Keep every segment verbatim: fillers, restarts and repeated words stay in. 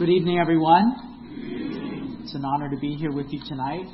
Good evening, everyone. It's an honor to be here with you tonight.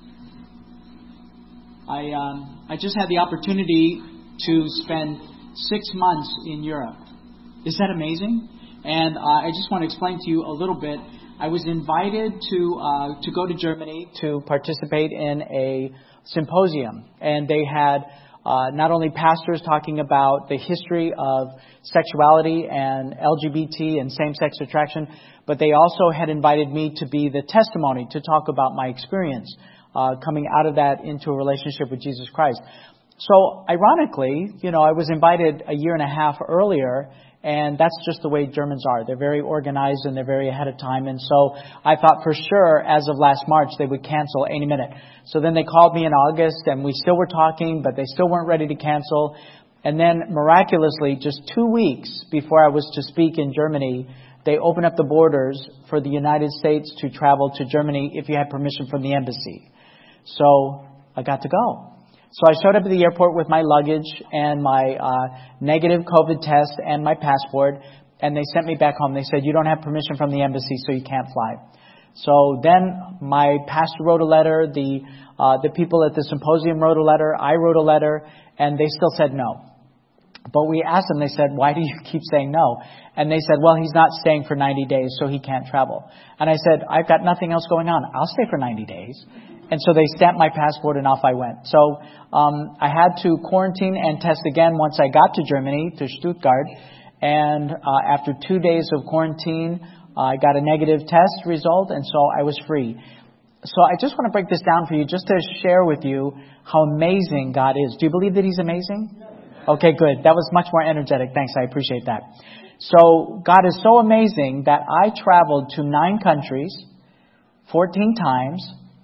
I um, I just had the opportunity to spend six months in Europe. Is that amazing? And uh, I just want to explain to you a little bit. I was invited to uh, to go to Germany to participate in a symposium, and they had uh, not only pastors talking about the history of sexuality and L G B T and same-sex attraction, but they also had invited me to be the testimony to talk about my experience uh, coming out of that into a relationship with Jesus Christ. So ironically, you know, I was invited a year and a half earlier, and that's just the way Germans are. They're very organized and they're very ahead of time. And so I thought for sure as of last March they would cancel any minute. So then they called me in August and we still were talking, but they still weren't ready to cancel. And then miraculously, just two weeks before I was to speak in Germany, they opened up the borders for the United States to travel to Germany if you had permission from the embassy. So I got to go. So I showed up at the airport with my luggage and my uh, negative COVID test and my passport, and they sent me back home. They said, you don't have permission from the embassy, so you can't fly. So then my pastor wrote a letter, the uh, the people at the symposium wrote a letter, I wrote a letter, and they still said no. But we asked them, they said, why do you keep saying no? And they said, well, he's not staying for ninety days, so he can't travel. And I said, I've got nothing else going on. I'll stay for ninety days. And so they stamped my passport and off I went. So um, I had to quarantine and test again once I got to Germany, to Stuttgart. And uh, after two days of quarantine, uh, I got a negative test result, and so I was free. So I just want to break this down for you, just to share with you how amazing God is. Do you believe that He's amazing? Okay, good. That was much more energetic. Thanks, I appreciate that. So God is so amazing that I traveled to nine countries, fourteen times.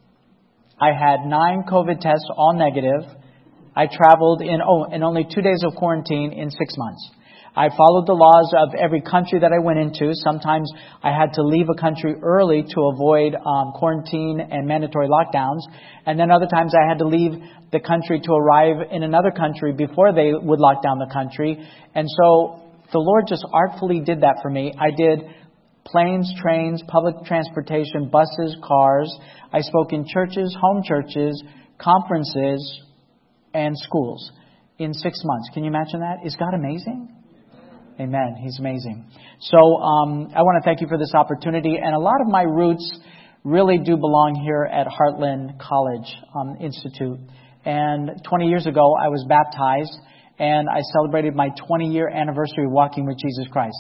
I had nine COVID tests, all negative. I traveled in, oh, in only two days of quarantine in six months. I followed the laws of every country that I went into. Sometimes I had to leave a country early to avoid um, quarantine and mandatory lockdowns. And then other times I had to leave the country to arrive in another country before they would lock down the country. And so the Lord just artfully did that for me. I did planes, trains, public transportation, buses, cars. I spoke in churches, home churches, conferences, and schools in six months. Can you imagine that? Is God amazing? Amen. He's amazing. So um, I want to thank you for this opportunity. And a lot of my roots really do belong here at Heartland College um, Institute. And twenty years ago, I was baptized, and I celebrated my twenty-year anniversary walking with Jesus Christ.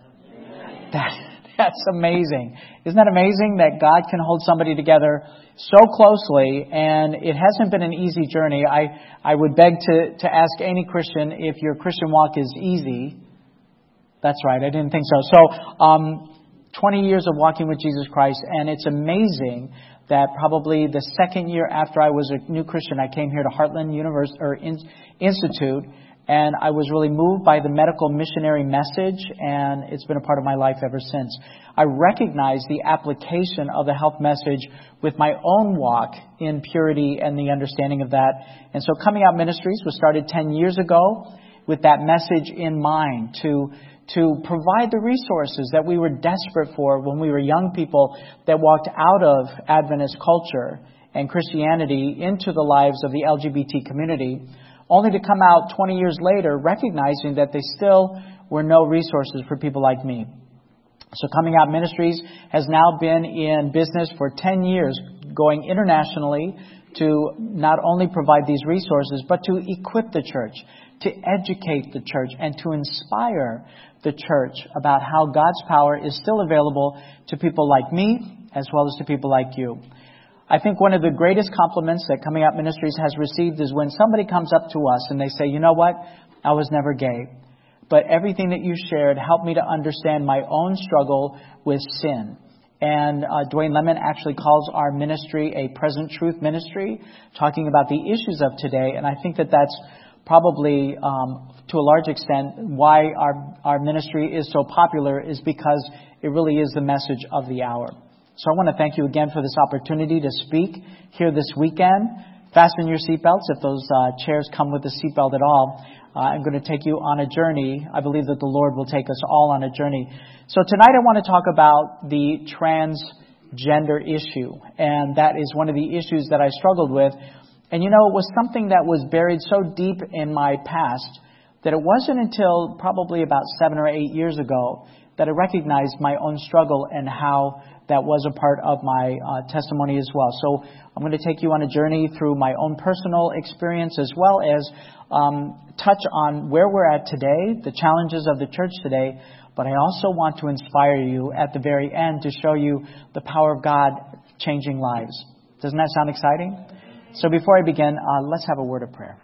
That, that's amazing. Isn't that amazing that God can hold somebody together so closely? And it hasn't been an easy journey. I, I would beg to, to ask any Christian if your Christian walk is easy. That's right. I didn't think so. So, um, twenty years of walking with Jesus Christ, and it's amazing that probably the second year after I was a new Christian, I came here to Heartland University or in, Institute, and I was really moved by the medical missionary message, and it's been a part of my life ever since. I recognize the application of the health message with my own walk in purity and the understanding of that. And so Coming Out Ministries was started ten years ago with that message in mind, to to provide the resources that we were desperate for when we were young people that walked out of Adventist culture and Christianity into the lives of the L G B T community, only to come out twenty years later recognizing that they still were no resources for people like me. So Coming Out Ministries has now been in business for ten years, going internationally to not only provide these resources, but to equip the church, to educate the church, and to inspire the church about how God's power is still available to people like me as well as to people like you. I think one of the greatest compliments that Coming Out Ministries has received is when somebody comes up to us and they say, you know what, I was never gay, but everything that you shared helped me to understand my own struggle with sin. And uh, Dwayne Lemon actually calls our ministry a present truth ministry, talking about the issues of today. And I think that that's probably, um, to a large extent, why our, our ministry is so popular, is because it really is the message of the hour. So I want to thank you again for this opportunity to speak here this weekend. Fasten your seatbelts if those uh, chairs come with a seatbelt at all. uh, I'm going to take you on a journey. I believe that the Lord will take us all on a journey. So tonight I want to talk about the transgender issue. And that is one of the issues that I struggled with. And you know, it was something that was buried so deep in my past that it wasn't until probably about seven or eight years ago that I recognized my own struggle and how that was a part of my uh, testimony as well. So I'm going to take you on a journey through my own personal experience as well as um, touch on where we're at today, the challenges of the church today. But I also want to inspire you at the very end to show you the power of God changing lives. Doesn't that sound exciting? So before I begin, uh, let's have a word of prayer.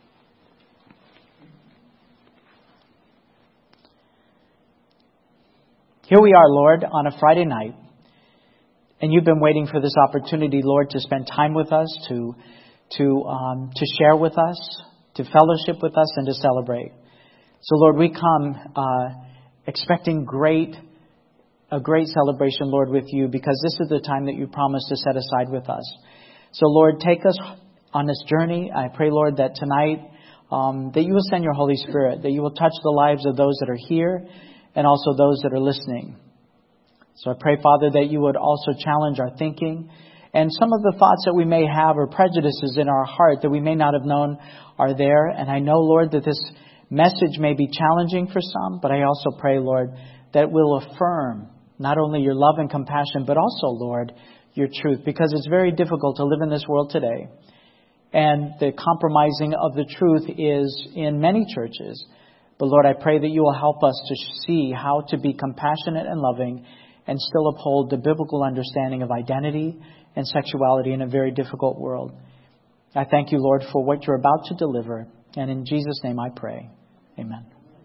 Here we are, Lord, on a Friday night. And you've been waiting for this opportunity, Lord, to spend time with us, to to um, to share with us, to fellowship with us, and to celebrate. So, Lord, we come uh, expecting great a great celebration, Lord, with you, because this is the time that you promised to set aside with us. So, Lord, take us on this journey. I pray, Lord, that tonight um, that you will send your Holy Spirit, that you will touch the lives of those that are here and also those that are listening. So I pray, Father, that you would also challenge our thinking. And some of the thoughts that we may have or prejudices in our heart that we may not have known are there. And I know, Lord, that this message may be challenging for some, but I also pray, Lord, that we'll affirm not only your love and compassion, but also, Lord, your truth. Because it's very difficult to live in this world today. And the compromising of the truth is in many churches. But Lord, I pray that you will help us to see how to be compassionate and loving and still uphold the biblical understanding of identity and sexuality in a very difficult world. I thank you, Lord, for what you're about to deliver. And in Jesus' name I pray. Amen.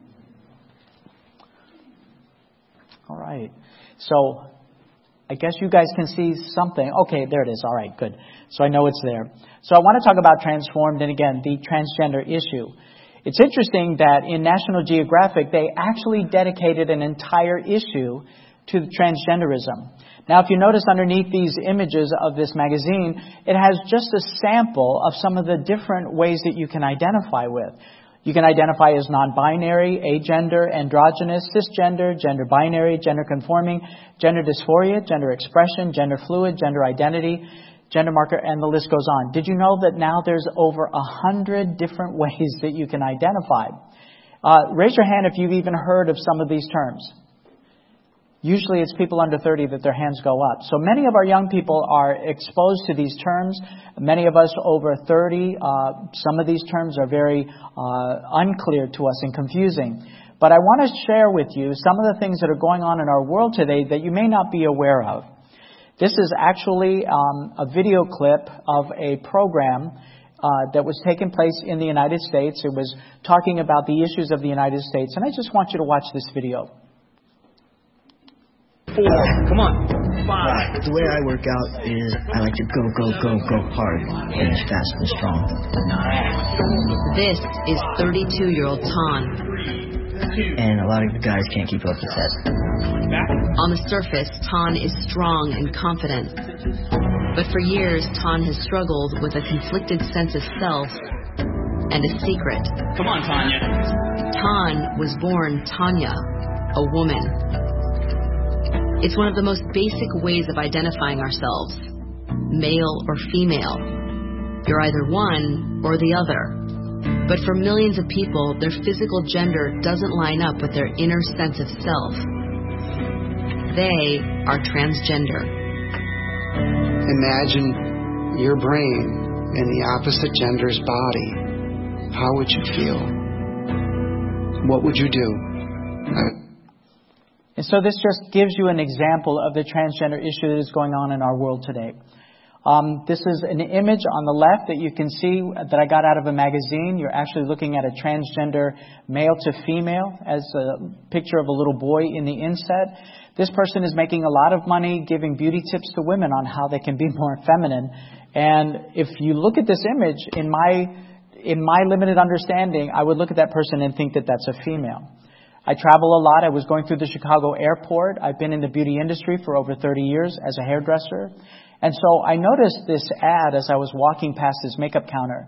All right. So I guess you guys can see something. Okay, there it is. All right, good. So I know it's there. So I want to talk about transformed and, again, the transgender issue. It's interesting that in National Geographic, they actually dedicated an entire issue to transgenderism. Now, if you notice underneath these images of this magazine, it has just a sample of some of the different ways that you can identify with. You can identify as non-binary, agender, androgynous, cisgender, gender binary, gender conforming, gender dysphoria, gender expression, gender fluid, gender identity, gender marker, and the list goes on. Did you know that now there's over a hundred different ways that you can identify? Uh, raise your hand if you've even heard of some of these terms. Usually it's people under thirty that their hands go up. So many of our young people are exposed to these terms. Many of us over thirty, uh, some of these terms are very uh, unclear to us and confusing. But I want to share with you some of the things that are going on in our world today that you may not be aware of. This is actually um, a video clip of a program uh, that was taking place in the United States. It was talking about the issues of the United States. And I just want you to watch this video. Four. Come on. Five. The way I work out is I like to go, go, go, go hard and as fast and strong. This is thirty-two-year-old Ton. And a lot of the guys can't keep up with that. On the surface, Ton is strong and confident. But for years, Ton has struggled with a conflicted sense of self and a secret. Come on, Tanya. Ton was born Tanya, a woman. It's one of the most basic ways of identifying ourselves, male or female. You're either one or the other. But for millions of people, their physical gender doesn't line up with their inner sense of self. They are transgender. Imagine your brain in the opposite gender's body. How would you feel? What would you do? Uh, And so this just gives you an example of the transgender issue that is going on in our world today. Um, this is an image on the left that you can see that I got out of a magazine. You're actually looking at a transgender male to female as a picture of a little boy in the inset. This person is making a lot of money giving beauty tips to women on how they can be more feminine. And if you look at this image, in my in my limited understanding, I would look at that person and think that that's a female. I travel a lot. I was going through the Chicago airport. I've been in the beauty industry for over thirty years as a hairdresser. And so I noticed this ad as I was walking past this makeup counter.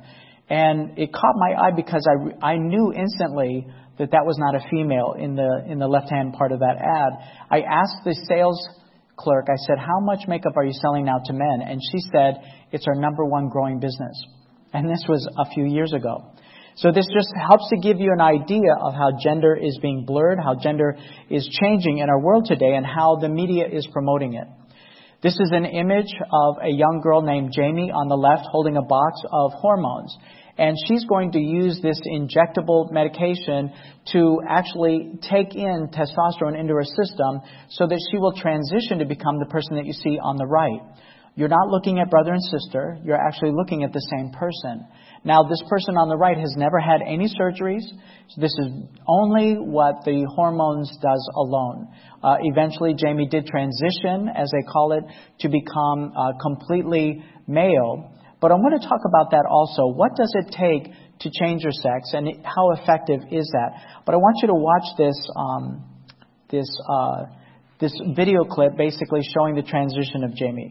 And it caught my eye because I, I knew instantly that that was not a female in the in the left-hand part of that ad. I asked the sales clerk, I said, how much makeup are you selling now to men? And she said, it's our number one growing business. And this was a few years ago. So this just helps to give you an idea of how gender is being blurred, how gender is changing in our world today, and how the media is promoting it. This is an image of a young girl named Jamie on the left holding a box of hormones. And she's going to use this injectable medication to actually take in testosterone into her system so that she will transition to become the person that you see on the right. You're not looking at brother and sister. You're actually looking at the same person. Now, this person on the right has never had any surgeries. This is only what the hormones does alone. Uh, eventually, Jamie did transition, as they call it, to become uh, completely male. But I want to talk about that also. What does it take to change your sex, and how effective is that? But I want you to watch this um, this uh, this video clip, basically showing the transition of Jamie.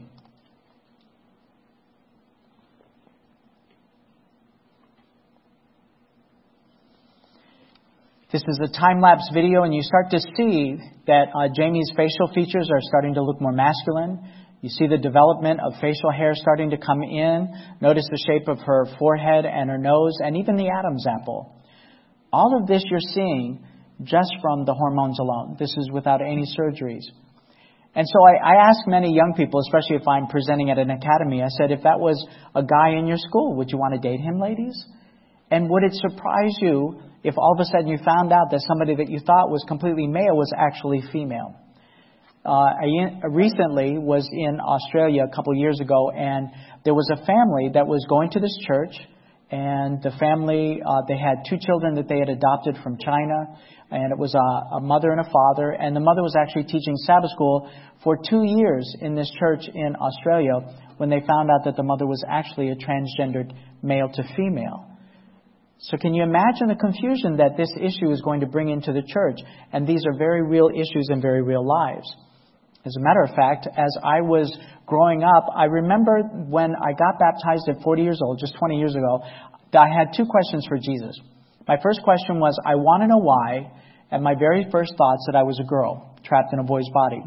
This is a time-lapse video, and you start to see that uh, Jamie's facial features are starting to look more masculine. You see the development of facial hair starting to come in. Notice the shape of her forehead and her nose, and even the Adam's apple. All of this you're seeing just from the hormones alone. This is without any surgeries. And so I, I ask many young people, especially if I'm presenting at an academy, I said, if that was a guy in your school, would you want to date him, ladies? And would it surprise you if all of a sudden you found out that somebody that you thought was completely male was actually female? Uh, I recently was in Australia a couple years ago, and there was a family that was going to this church, and the family, uh, they had two children that they had adopted from China, and it was a, a mother and a father, and the mother was actually teaching Sabbath school for two years in this church in Australia when they found out that the mother was actually a transgendered male to female. So can you imagine the confusion that this issue is going to bring into the church? And these are very real issues in very real lives. As a matter of fact, as I was growing up, I remember when I got baptized at forty years old, just twenty years ago, I had two questions for Jesus. My first question was, I want to know why, and my very first thoughts that I was a girl trapped in a boy's body.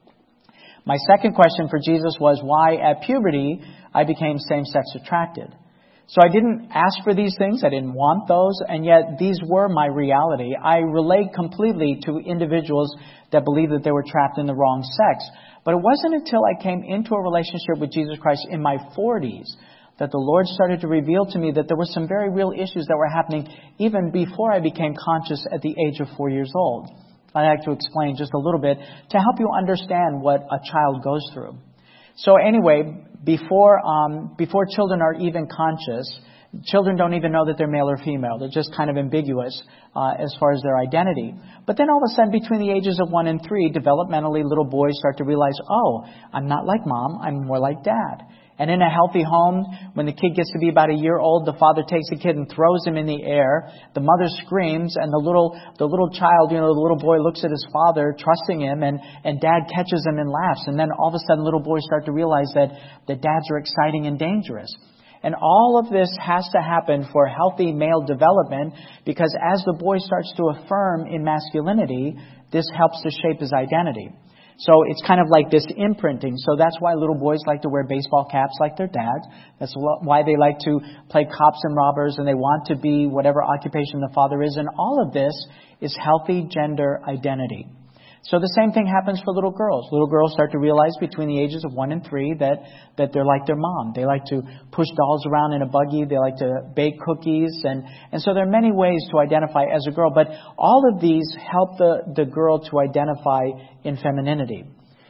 My second question for Jesus was why at puberty I became same-sex attracted. So I didn't ask for these things. I didn't want those. And yet these were my reality. I relate completely to individuals that believe that they were trapped in the wrong sex. But it wasn't until I came into a relationship with Jesus Christ in my forties that the Lord started to reveal to me that there were some very real issues that were happening even before I became conscious at the age of four years old. I'd like to explain just a little bit to help you understand what a child goes through. So anyway, before um, before children are even conscious, children don't even know that they're male or female. They're just kind of ambiguous uh, as far as their identity. But then all of a sudden, between the ages of one and three, developmentally, little boys start to realize, oh, I'm not like mom, I'm more like dad. And in a healthy home, when the kid gets to be about a year old, the father takes the kid and throws him in the air. The mother screams, and the little the little child, you know, the little boy looks at his father, trusting him, and, and dad catches him and laughs. And then all of a sudden, little boys start to realize that, that dads are exciting and dangerous. And all of this has to happen for healthy male development, because as the boy starts to affirm in masculinity, this helps to shape his identity. So it's kind of like this imprinting. So that's why little boys like to wear baseball caps like their dads. That's why they like to play cops and robbers, and they want to be whatever occupation the father is. And all of this is healthy gender identity. So the same thing happens for little girls. Little girls start to realize between the ages of one and three that, that they're like their mom. They like to push dolls around in a buggy. They like to bake cookies. And, and so there are many ways to identify as a girl. But all of these help the, the girl to identify in femininity.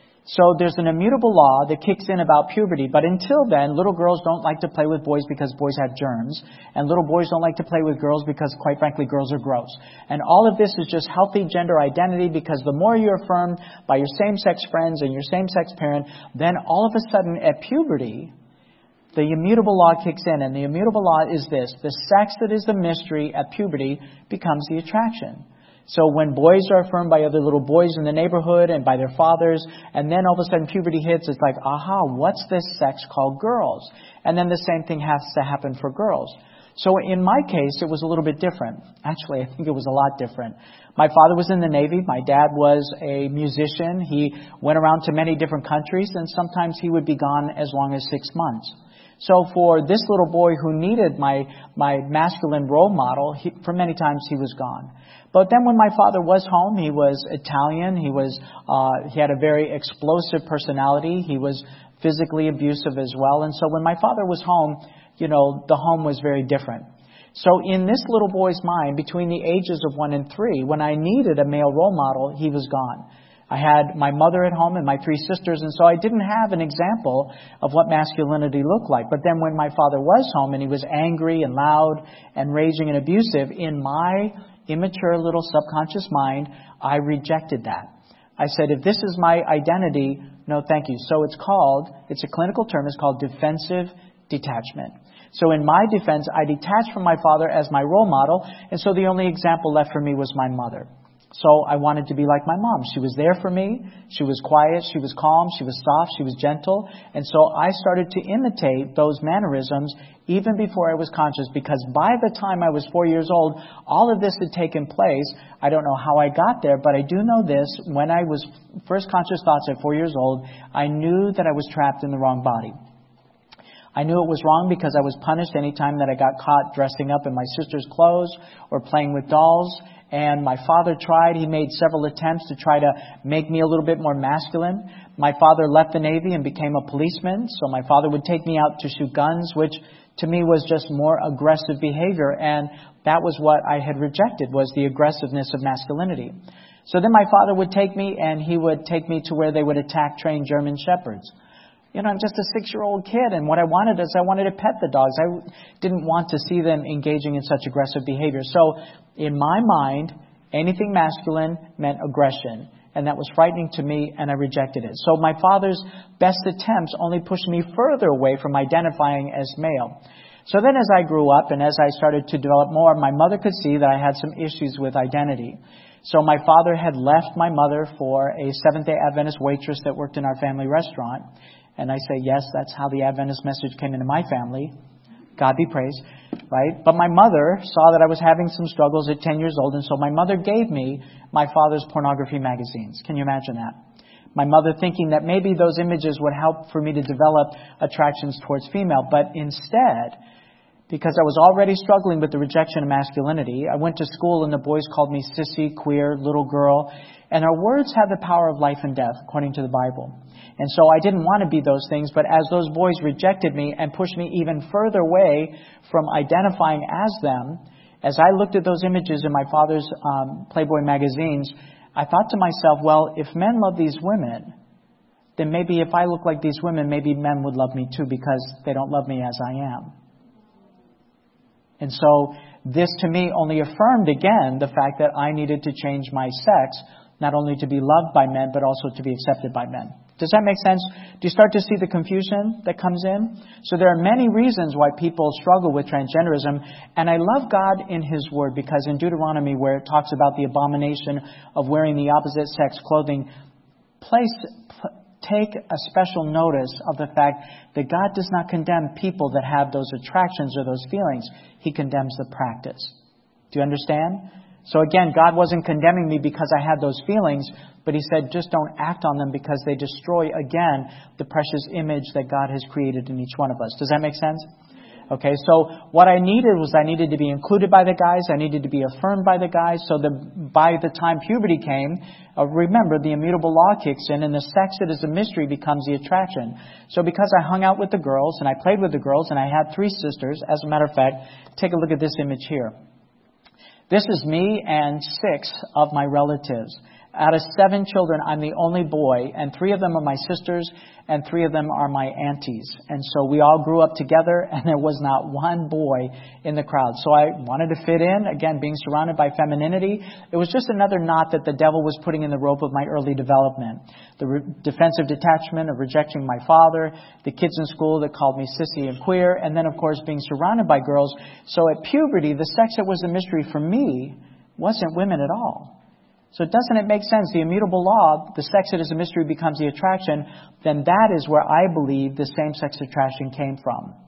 So there's an immutable law that kicks in about puberty. But until then, little girls don't like to play with boys because boys have germs. And little boys don't like to play with girls because, quite frankly, girls are gross. And all of this is just healthy gender identity, because the more you're affirmed by your same-sex friends and your same-sex parent, then all of a sudden at puberty, the immutable law kicks in. And the immutable law is this: the sex that is the mystery at puberty becomes the attraction. So when boys are affirmed by other little boys in the neighborhood and by their fathers, and then all of a sudden puberty hits, it's like, aha, what's this sex called girls? And then the same thing has to happen for girls. So in my case, it was a little bit different. Actually, I think it was a lot different. My father was in the Navy. My dad was a musician. He went around to many different countries, and sometimes he would be gone as long as six months. So for this little boy who needed my my masculine role model, he, for many times he was gone. But then when my father was home, he was Italian. He was uh, he had a very explosive personality. He was physically abusive as well. And so when my father was home, you know, the home was very different. So in this little boy's mind, between the ages of one and three, when I needed a male role model, he was gone. I had my mother at home and my three sisters, and so I didn't have an example of what masculinity looked like. But then when my father was home and he was angry and loud and raging and abusive, in my immature little subconscious mind, I rejected that. I said, if this is my identity, no thank you. So it's called, it's a clinical term, it's called defensive detachment. So in my defense, I detached from my father as my role model, and so the only example left for me was my mother. So I wanted to be like my mom. She was there for me. She was quiet. She was calm. She was soft. She was gentle. And so I started to imitate those mannerisms even before I was conscious, because by the time I was four years old, all of this had taken place. I don't know how I got there, but I do know this. When I was first conscious thoughts at four years old, I knew that I was trapped in the wrong body. I knew it was wrong because I was punished any time that I got caught dressing up in my sister's clothes or playing with dolls. And my father tried, he made several attempts to try to make me a little bit more masculine. My father left the Navy and became a policeman, so my father would take me out to shoot guns, which to me was just more aggressive behavior. And that was what I had rejected, was the aggressiveness of masculinity. So then my father would take me and he would take me to where they would attack trained German shepherds. You know, I'm just a six-year-old kid, and what I wanted is I wanted to pet the dogs. I didn't want to see them engaging in such aggressive behavior. So in my mind, anything masculine meant aggression, and that was frightening to me, and I rejected it. So my father's best attempts only pushed me further away from identifying as male. So then as I grew up and as I started to develop more, my mother could see that I had some issues with identity. So my father had left my mother for a Seventh-day Adventist waitress that worked in our family restaurant. And I say, yes, that's how the Adventist message came into my family. God be praised, right? But my mother saw that I was having some struggles at ten years old, and so my mother gave me my father's pornography magazines. Can you imagine that? My mother thinking that maybe those images would help for me to develop attractions towards female. But instead, because I was already struggling with the rejection of masculinity, I went to school and the boys called me sissy, queer, little girl. And our words have the power of life and death, according to the Bible. And so I didn't want to be those things, but as those boys rejected me and pushed me even further away from identifying as them, as I looked at those images in my father's um, Playboy magazines, I thought to myself, well, if men love these women, then maybe if I look like these women, maybe men would love me too, because they don't love me as I am. And so this to me only affirmed again the fact that I needed to change my sex, not only to be loved by men, but also to be accepted by men. Does that make sense? Do you start to see the confusion that comes in? So there are many reasons why people struggle with transgenderism. And I love God in His Word, because in Deuteronomy, where it talks about the abomination of wearing the opposite sex clothing, place, take a special notice of the fact that God does not condemn people that have those attractions or those feelings. He condemns the practice. Do you understand? So again, God wasn't condemning me because I had those feelings, but He said, just don't act on them because they destroy, again, the precious image that God has created in each one of us. Does that make sense? Okay, so what I needed was I needed to be included by the guys. I needed to be affirmed by the guys. So that by the time puberty came, uh, remember, the immutable law kicks in and the sex that is a mystery becomes the attraction. So because I hung out with the girls and I played with the girls and I had three sisters, as a matter of fact, take a look at this image here. This is me and six of my relatives. Out of seven children, I'm the only boy, and three of them are my sisters, and three of them are my aunties. And so we all grew up together, and there was not one boy in the crowd. So I wanted to fit in, again, being surrounded by femininity. It was just another knot that the devil was putting in the rope of my early development. The re- defensive detachment of rejecting my father, the kids in school that called me sissy and queer, and then, of course, being surrounded by girls. So at puberty, the sex that was a mystery for me wasn't women at all. So doesn't it make sense? The immutable law, the sex that is a mystery becomes the attraction, then that is where I believe the same-sex attraction came from.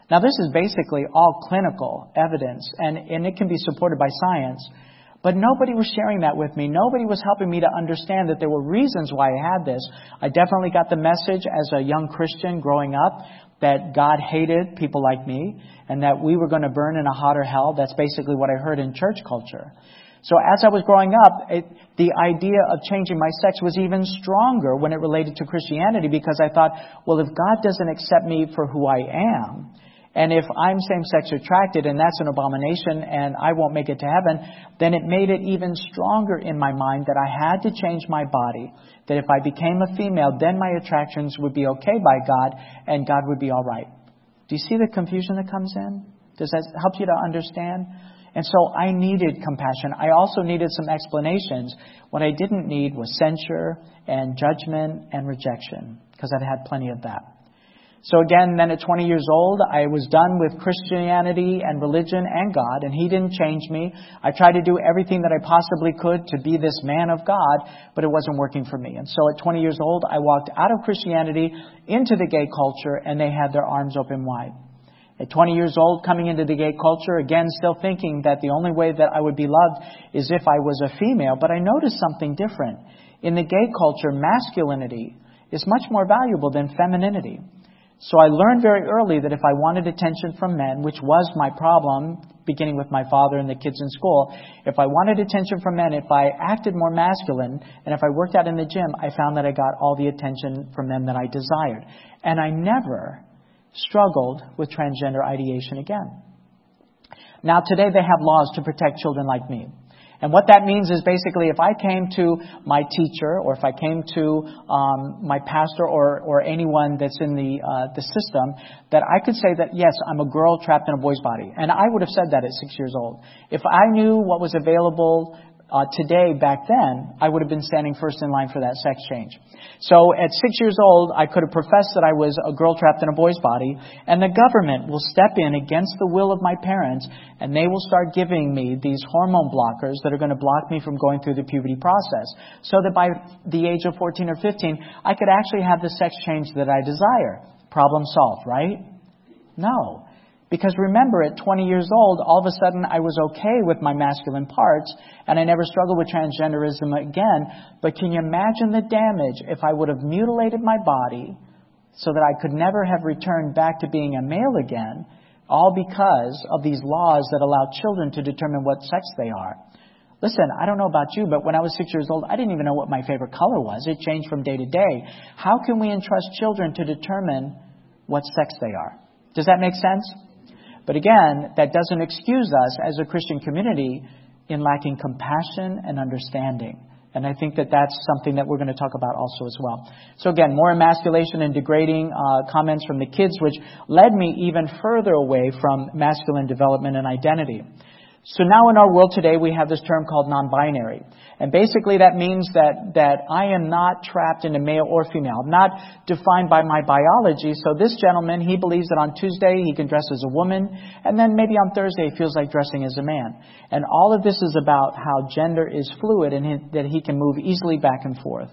Now, this is basically all clinical evidence, and, and it can be supported by science. But nobody was sharing that with me. Nobody was helping me to understand that there were reasons why I had this. I definitely got the message as a young Christian growing up that God hated people like me and that we were going to burn in a hotter hell. That's basically what I heard in church culture. So as I was growing up, it, the idea of changing my sex was even stronger when it related to Christianity, because I thought, well, if God doesn't accept me for who I am, and if I'm same-sex attracted and that's an abomination and I won't make it to heaven, then it made it even stronger in my mind that I had to change my body. That if I became a female, then my attractions would be okay by God and God would be all right. Do you see the confusion that comes in? Does that help you to understand? And so I needed compassion. I also needed some explanations. What I didn't need was censure and judgment and rejection, because I'd had plenty of that. So again, then at twenty years old, I was done with Christianity and religion and God, and He didn't change me. I tried to do everything that I possibly could to be this man of God, but it wasn't working for me. And so at twenty years old, I walked out of Christianity into the gay culture, and they had their arms open wide. At twenty years old, coming into the gay culture, again, still thinking that the only way that I would be loved is if I was a female. But I noticed something different. In the gay culture, masculinity is much more valuable than femininity. So I learned very early that if I wanted attention from men, which was my problem, beginning with my father and the kids in school, if I wanted attention from men, if I acted more masculine, and if I worked out in the gym, I found that I got all the attention from them that I desired. And I never struggled with transgender ideation again. Now, today they have laws to protect children like me. And what that means is basically if I came to my teacher or if I came to um, my pastor or, or anyone that's in the uh, the system, that I could say that, yes, I'm a girl trapped in a boy's body. And I would have said that at six years old. If I knew what was available uh, today back then, I would have been standing first in line for that sex change. So at six years old, I could have professed that I was a girl trapped in a boy's body, and the government will step in against the will of my parents, and they will start giving me these hormone blockers that are going to block me from going through the puberty process, so that by the age of fourteen or fifteen, I could actually have the sex change that I desire. Problem solved, right? No. Because remember, at twenty years old, all of a sudden I was okay with my masculine parts, and I never struggled with transgenderism again. But can you imagine the damage if I would have mutilated my body so that I could never have returned back to being a male again, all because of these laws that allow children to determine what sex they are? Listen, I don't know about you, but when I was six years old, I didn't even know what my favorite color was. It changed from day to day. How can we entrust children to determine what sex they are? Does that make sense? But again, that doesn't excuse us as a Christian community in lacking compassion and understanding. And I think that that's something that we're going to talk about also as well. So again, more emasculation and degrading uh, comments from the kids, which led me even further away from masculine development and identity. So now in our world today, we have this term called non-binary. And basically that means that, that I am not trapped into male or female. I'm not defined by my biology. So this gentleman, he believes that on Tuesday he can dress as a woman, and then maybe on Thursday he feels like dressing as a man. And all of this is about how gender is fluid and he, that he can move easily back and forth.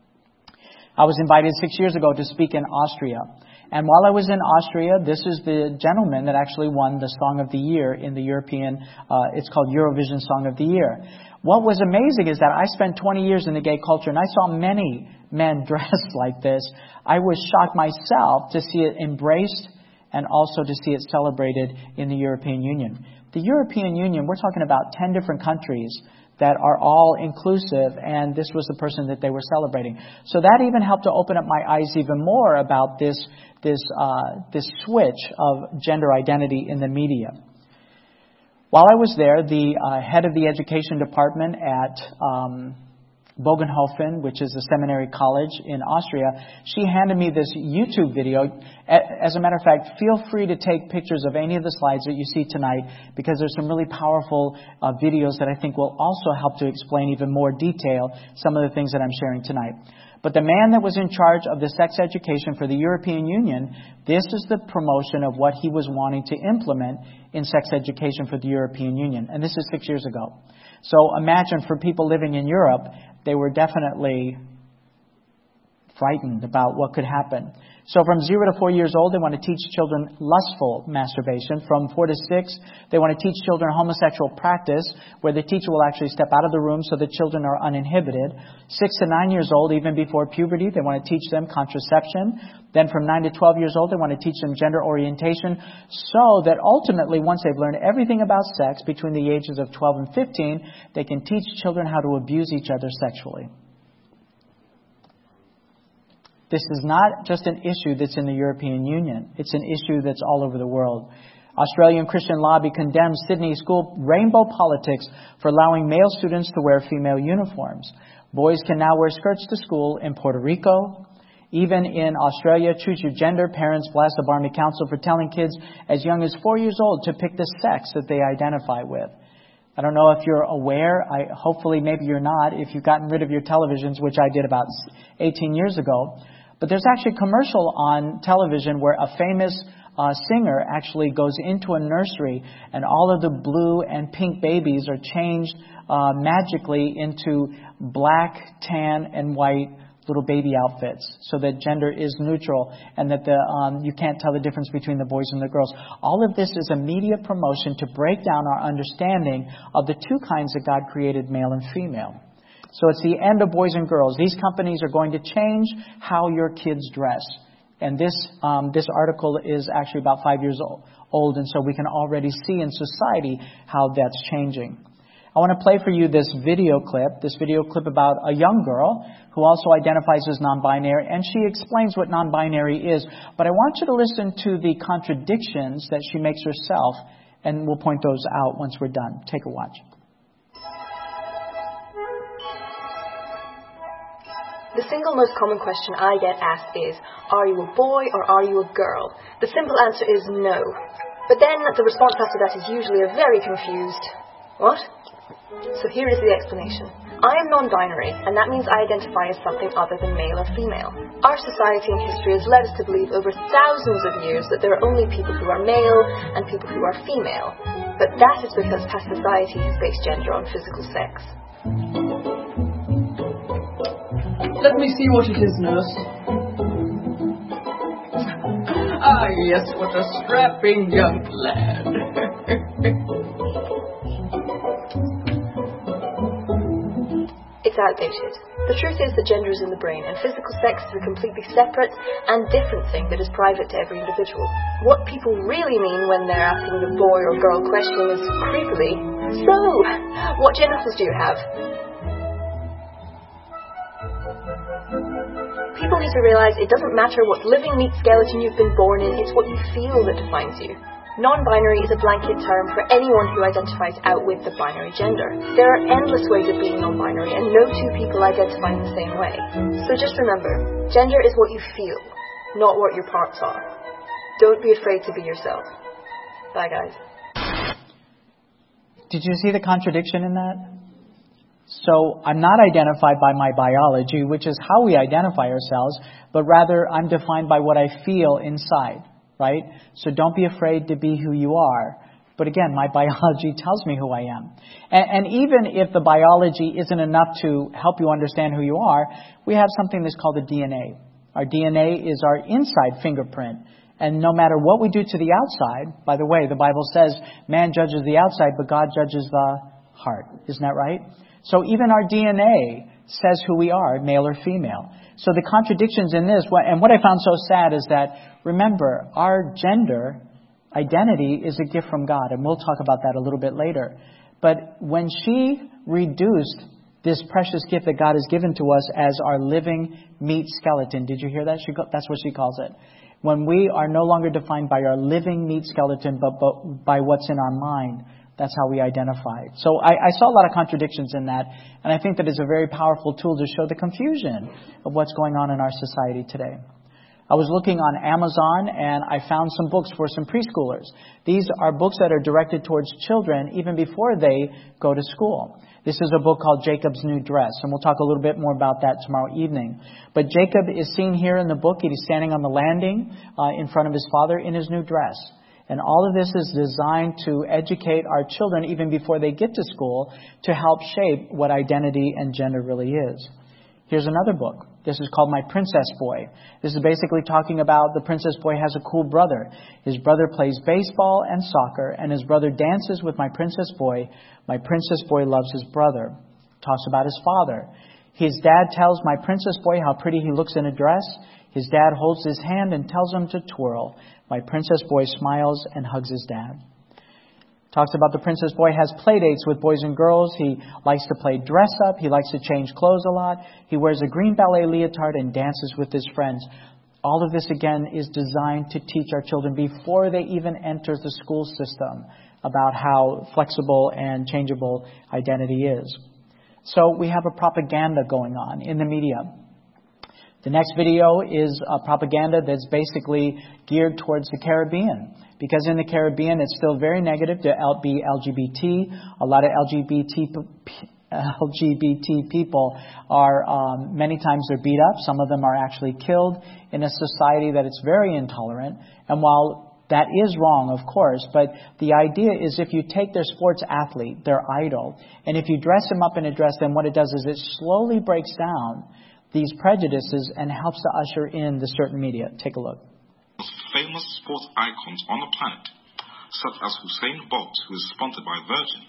I was invited six years ago to speak in Austria. And while I was in Austria, this is the gentleman that actually won the Song of the Year in the European, uh, it's called Eurovision Song of the Year. What was amazing is that I spent twenty years in the gay culture, and I saw many men dressed like this. I was shocked myself to see it embraced and also to see it celebrated in the European Union. The European Union, we're talking about ten different countries that are all inclusive, and this was the person that they were celebrating. So that even helped to open up my eyes even more about this this uh, this switch of gender identity in the media. While I was there, the uh, head of the education department at um, Bogenhofen, which is a seminary college in Austria, she handed me this YouTube video. As a matter of fact, feel free to take pictures of any of the slides that you see tonight, because there's some really powerful uh, videos that I think will also help to explain even more detail some of the things that I'm sharing tonight. But the man that was in charge of the sex education for the European Union, this is the promotion of what he was wanting to implement in sex education for the European Union. And this is six years ago. So imagine for people living in Europe, they were definitely frightened about what could happen. So from zero to four years old, they want to teach children lustful masturbation. From four to six, they want to teach children homosexual practice, where the teacher will actually step out of the room so the children are uninhibited. Six to nine years old, even before puberty, they want to teach them contraception. Then from nine to twelve years old, they want to teach them gender orientation, so that ultimately, once they've learned everything about sex between the ages of twelve and fifteen, they can teach children how to abuse each other sexually. This is not just an issue that's in the European Union. It's an issue that's all over the world. Australian Christian lobby condemns Sydney school rainbow politics for allowing male students to wear female uniforms. Boys can now wear skirts to school in Puerto Rico. Even in Australia, Choose Your Gender, parents blast the Barmy Council for telling kids as young as four years old to pick the sex that they identify with. I don't know if you're aware. I, hopefully, maybe you're not, if you've gotten rid of your televisions, which I did about eighteen years ago. But there's actually a commercial on television where a famous uh, singer actually goes into a nursery and all of the blue and pink babies are changed uh, magically into black, tan, and white little baby outfits, so that gender is neutral and that the um, you can't tell the difference between the boys and the girls. All of this is a media promotion to break down our understanding of the two kinds that God created, male and female. So it's the end of boys and girls. These companies are going to change how your kids dress. And this um, this article is actually about five years old, and so we can already see in society how that's changing. I want to play for you this video clip, this video clip about a young girl who also identifies as non-binary, and she explains what non-binary is. But I want you to listen to the contradictions that she makes herself, and we'll point those out once we're done. Take a watch. The single most common question I get asked is, are you a boy or are you a girl? The simple answer is no. But then the response after that is usually a very confused, what? So here is the explanation. I am non-binary, and that means I identify as something other than male or female. Our society and history has led us to believe over thousands of years that there are only people who are male and people who are female. But that is because past society has based gender on physical sex. Let me see what it is, nurse. Ah, yes, what a strapping young lad. It's outdated. The truth is that gender is in the brain, and physical sex is a completely separate and different thing that is private to every individual. What people really mean when they're asking the boy or girl question is creepily, so, what genitals do you have? People need to realize it doesn't matter what living meat skeleton you've been born in, it's what you feel that defines you. Non-binary is a blanket term for anyone who identifies out with the binary gender. There are endless ways of being non-binary, and no two people identify in the same way. So just remember, gender is what you feel, not what your parts are. Don't be afraid to be yourself. Bye, guys. Did you see the contradiction in that? So I'm not identified by my biology, which is how we identify ourselves, but rather I'm defined by what I feel inside, right? So don't be afraid to be who you are. But again, my biology tells me who I am. And, and even if the biology isn't enough to help you understand who you are, we have something that's called the D N A. Our D N A is our inside fingerprint. And no matter what we do to the outside, by the way, the Bible says man judges the outside, but God judges the heart. Isn't that right? So even our D N A says who we are, male or female. So the contradictions in this, and what I found so sad is that, remember, our gender identity is a gift from God. And we'll talk about that a little bit later. But when she reduced this precious gift that God has given to us as our living meat skeleton, did you hear that? She, that's what she calls it. When we are no longer defined by our living meat skeleton, but, but by what's in our mind, that's how we identify. So I, I saw a lot of contradictions in that, and I think that it's a very powerful tool to show the confusion of what's going on in our society today. I was looking on Amazon, and I found some books for some preschoolers. These are books that are directed towards children even before they go to school. This is a book called Jacob's New Dress, and we'll talk a little bit more about that tomorrow evening. But Jacob is seen here in the book. He's standing on the landing uh, in front of his father in his new dress. And all of this is designed to educate our children even before they get to school to help shape what identity and gender really is. Here's another book. This is called My Princess Boy. This is basically talking about the princess boy has a cool brother. His brother plays baseball and soccer, and his brother dances with my princess boy. My princess boy loves his brother. Talks about his father. His dad tells my princess boy how pretty he looks in a dress. His dad holds his hand and tells him to twirl. My princess boy smiles and hugs his dad. Talks about the princess boy has play dates with boys and girls. He likes to play dress up. He likes to change clothes a lot. He wears a green ballet leotard and dances with his friends. All of this, again, is designed to teach our children before they even enter the school system about how flexible and changeable identity is. So we have a propaganda going on in the media. The next video is a propaganda that's basically geared towards the Caribbean. Because in the Caribbean, it's still very negative to be L G B T. A lot of L G B T, L G B T people are, um, many times they're beat up. Some of them are actually killed in a society that is very intolerant. And while that is wrong, of course, but the idea is if you take their sports athlete, their idol, and if you dress him up in a dress, then what it does is it slowly breaks down these prejudices and helps to usher in the certain media. Take a look. Famous sports icons on the planet, such as Usain Bolt, who is sponsored by Virgin.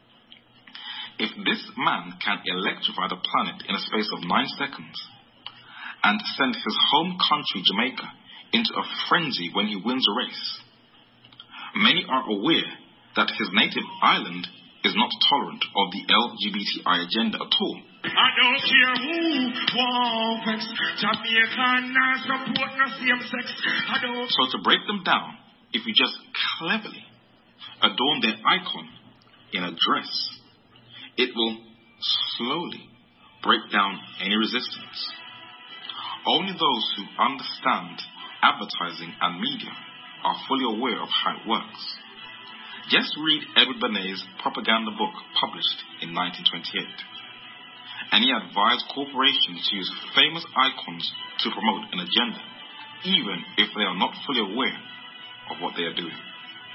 If this man can electrify the planet in a space of nine seconds and send his home country, Jamaica, into a frenzy when he wins a race, many are aware that his native island is not tolerant of the L G B T I agenda at all. I don't care who wants Jamaica not support no same sex. I don't. So to break them down, if you just cleverly adorn their icon in a dress, it will slowly break down any resistance. Only those who understand advertising and media are fully aware of how it works. Just read Edward Benet's propaganda book published in nineteen twenty-eight. And he advised corporations to use famous icons to promote an agenda, even if they are not fully aware of what they are doing.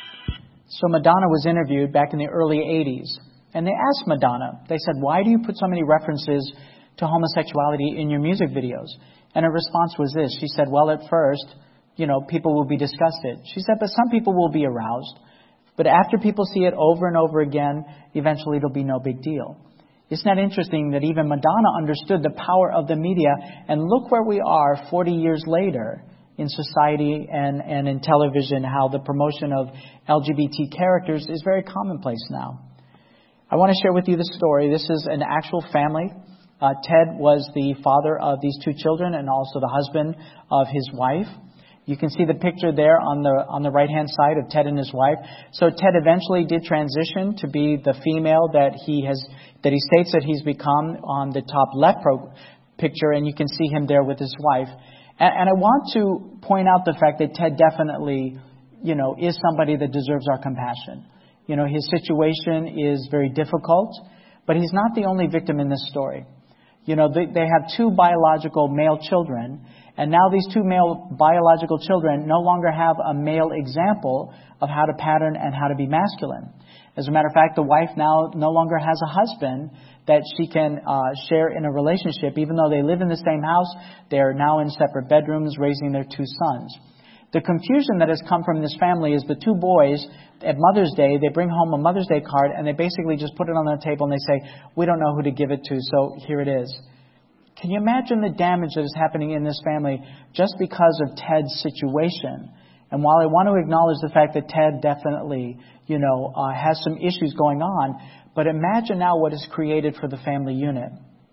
So Madonna was interviewed back in the early eighties, and they asked Madonna, they said, why do you put so many references to homosexuality in your music videos? And her response was this. She said, well, at first, you know, people will be disgusted. She said, but some people will be aroused. But after people see it over and over again, eventually it'll be no big deal. Isn't that interesting that even Madonna understood the power of the media? And look where we are forty years later in society and, and in television, how the promotion of L G B T characters is very commonplace now. I want to share with you the story. This is an actual family. Uh, Ted was the father of these two children and also the husband of his wife. You can see the picture there on the on the right-hand side of Ted and his wife. So Ted eventually did transition to be the female that he has that he states that he's become on the top left pro- picture, and you can see him there with his wife. And, and I want to point out the fact that Ted definitely, you know, is somebody that deserves our compassion. You know, his situation is very difficult, but he's not the only victim in this story. You know, they, they have two biological male children, and now these two male biological children no longer have a male example of how to pattern and how to be masculine. As a matter of fact, the wife now no longer has a husband that she can uh, share in a relationship. Even though they live in the same house, they are now in separate bedrooms raising their two sons. The confusion that has come from this family is the two boys, at Mother's Day, they bring home a Mother's Day card and they basically just put it on the table and they say, we don't know who to give it to, so here it is. Can you imagine the damage that is happening in this family just because of Ted's situation? And while I want to acknowledge the fact that Ted definitely, you know, uh, has some issues going on, but imagine now what is created for the family unit.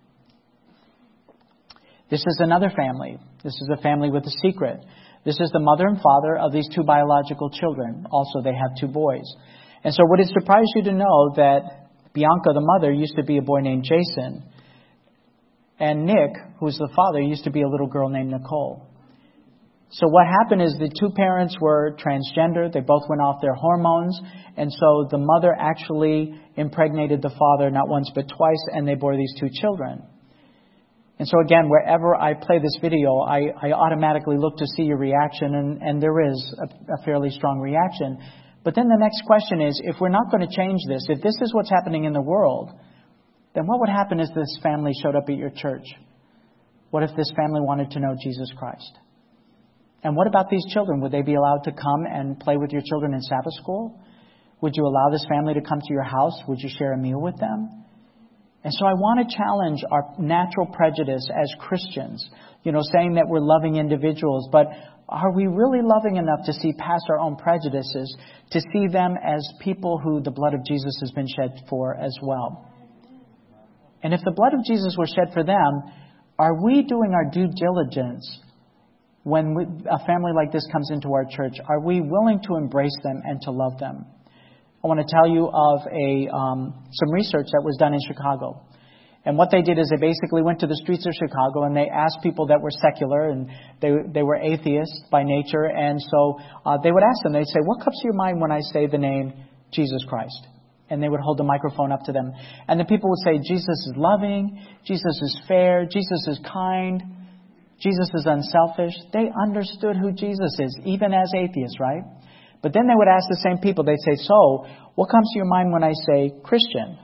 This is another family. This is a family with a secret. This is the mother and father of these two biological children. Also, they have two boys. And so would it surprise you to know that Bianca, the mother, used to be a boy named Jason, and Nick, who's the father, used to be a little girl named Nicole. So what happened is the two parents were transgender. They both went off their hormones. And so the mother actually impregnated the father not once but twice, and they bore these two children. And so again, wherever I play this video, I, I automatically look to see your reaction, and, and there is a, a fairly strong reaction. But then the next question is, if we're not going to change this, if this is what's happening in the world, then what would happen if this family showed up at your church? What if this family wanted to know Jesus Christ? And what about these children? Would they be allowed to come and play with your children in Sabbath school? Would you allow this family to come to your house? Would you share a meal with them? And so I want to challenge our natural prejudice as Christians, you know, saying that we're loving individuals, but are we really loving enough to see past our own prejudices, to see them as people who the blood of Jesus has been shed for as well? And if the blood of Jesus was shed for them, are we doing our due diligence when we, a family like this comes into our church? Are we willing to embrace them and to love them? I want to tell you of a um, some research that was done in Chicago. And what they did is they basically went to the streets of Chicago and they asked people that were secular and they they were atheists by nature. And so uh, they would ask them, they'd say, what comes to your mind when I say the name Jesus Christ? And they would hold the microphone up to them. And the people would say, Jesus is loving, Jesus is fair, Jesus is kind, Jesus is unselfish. They understood who Jesus is, even as atheists, right? But then they would ask the same people, they'd say, so, what comes to your mind when I say Christian?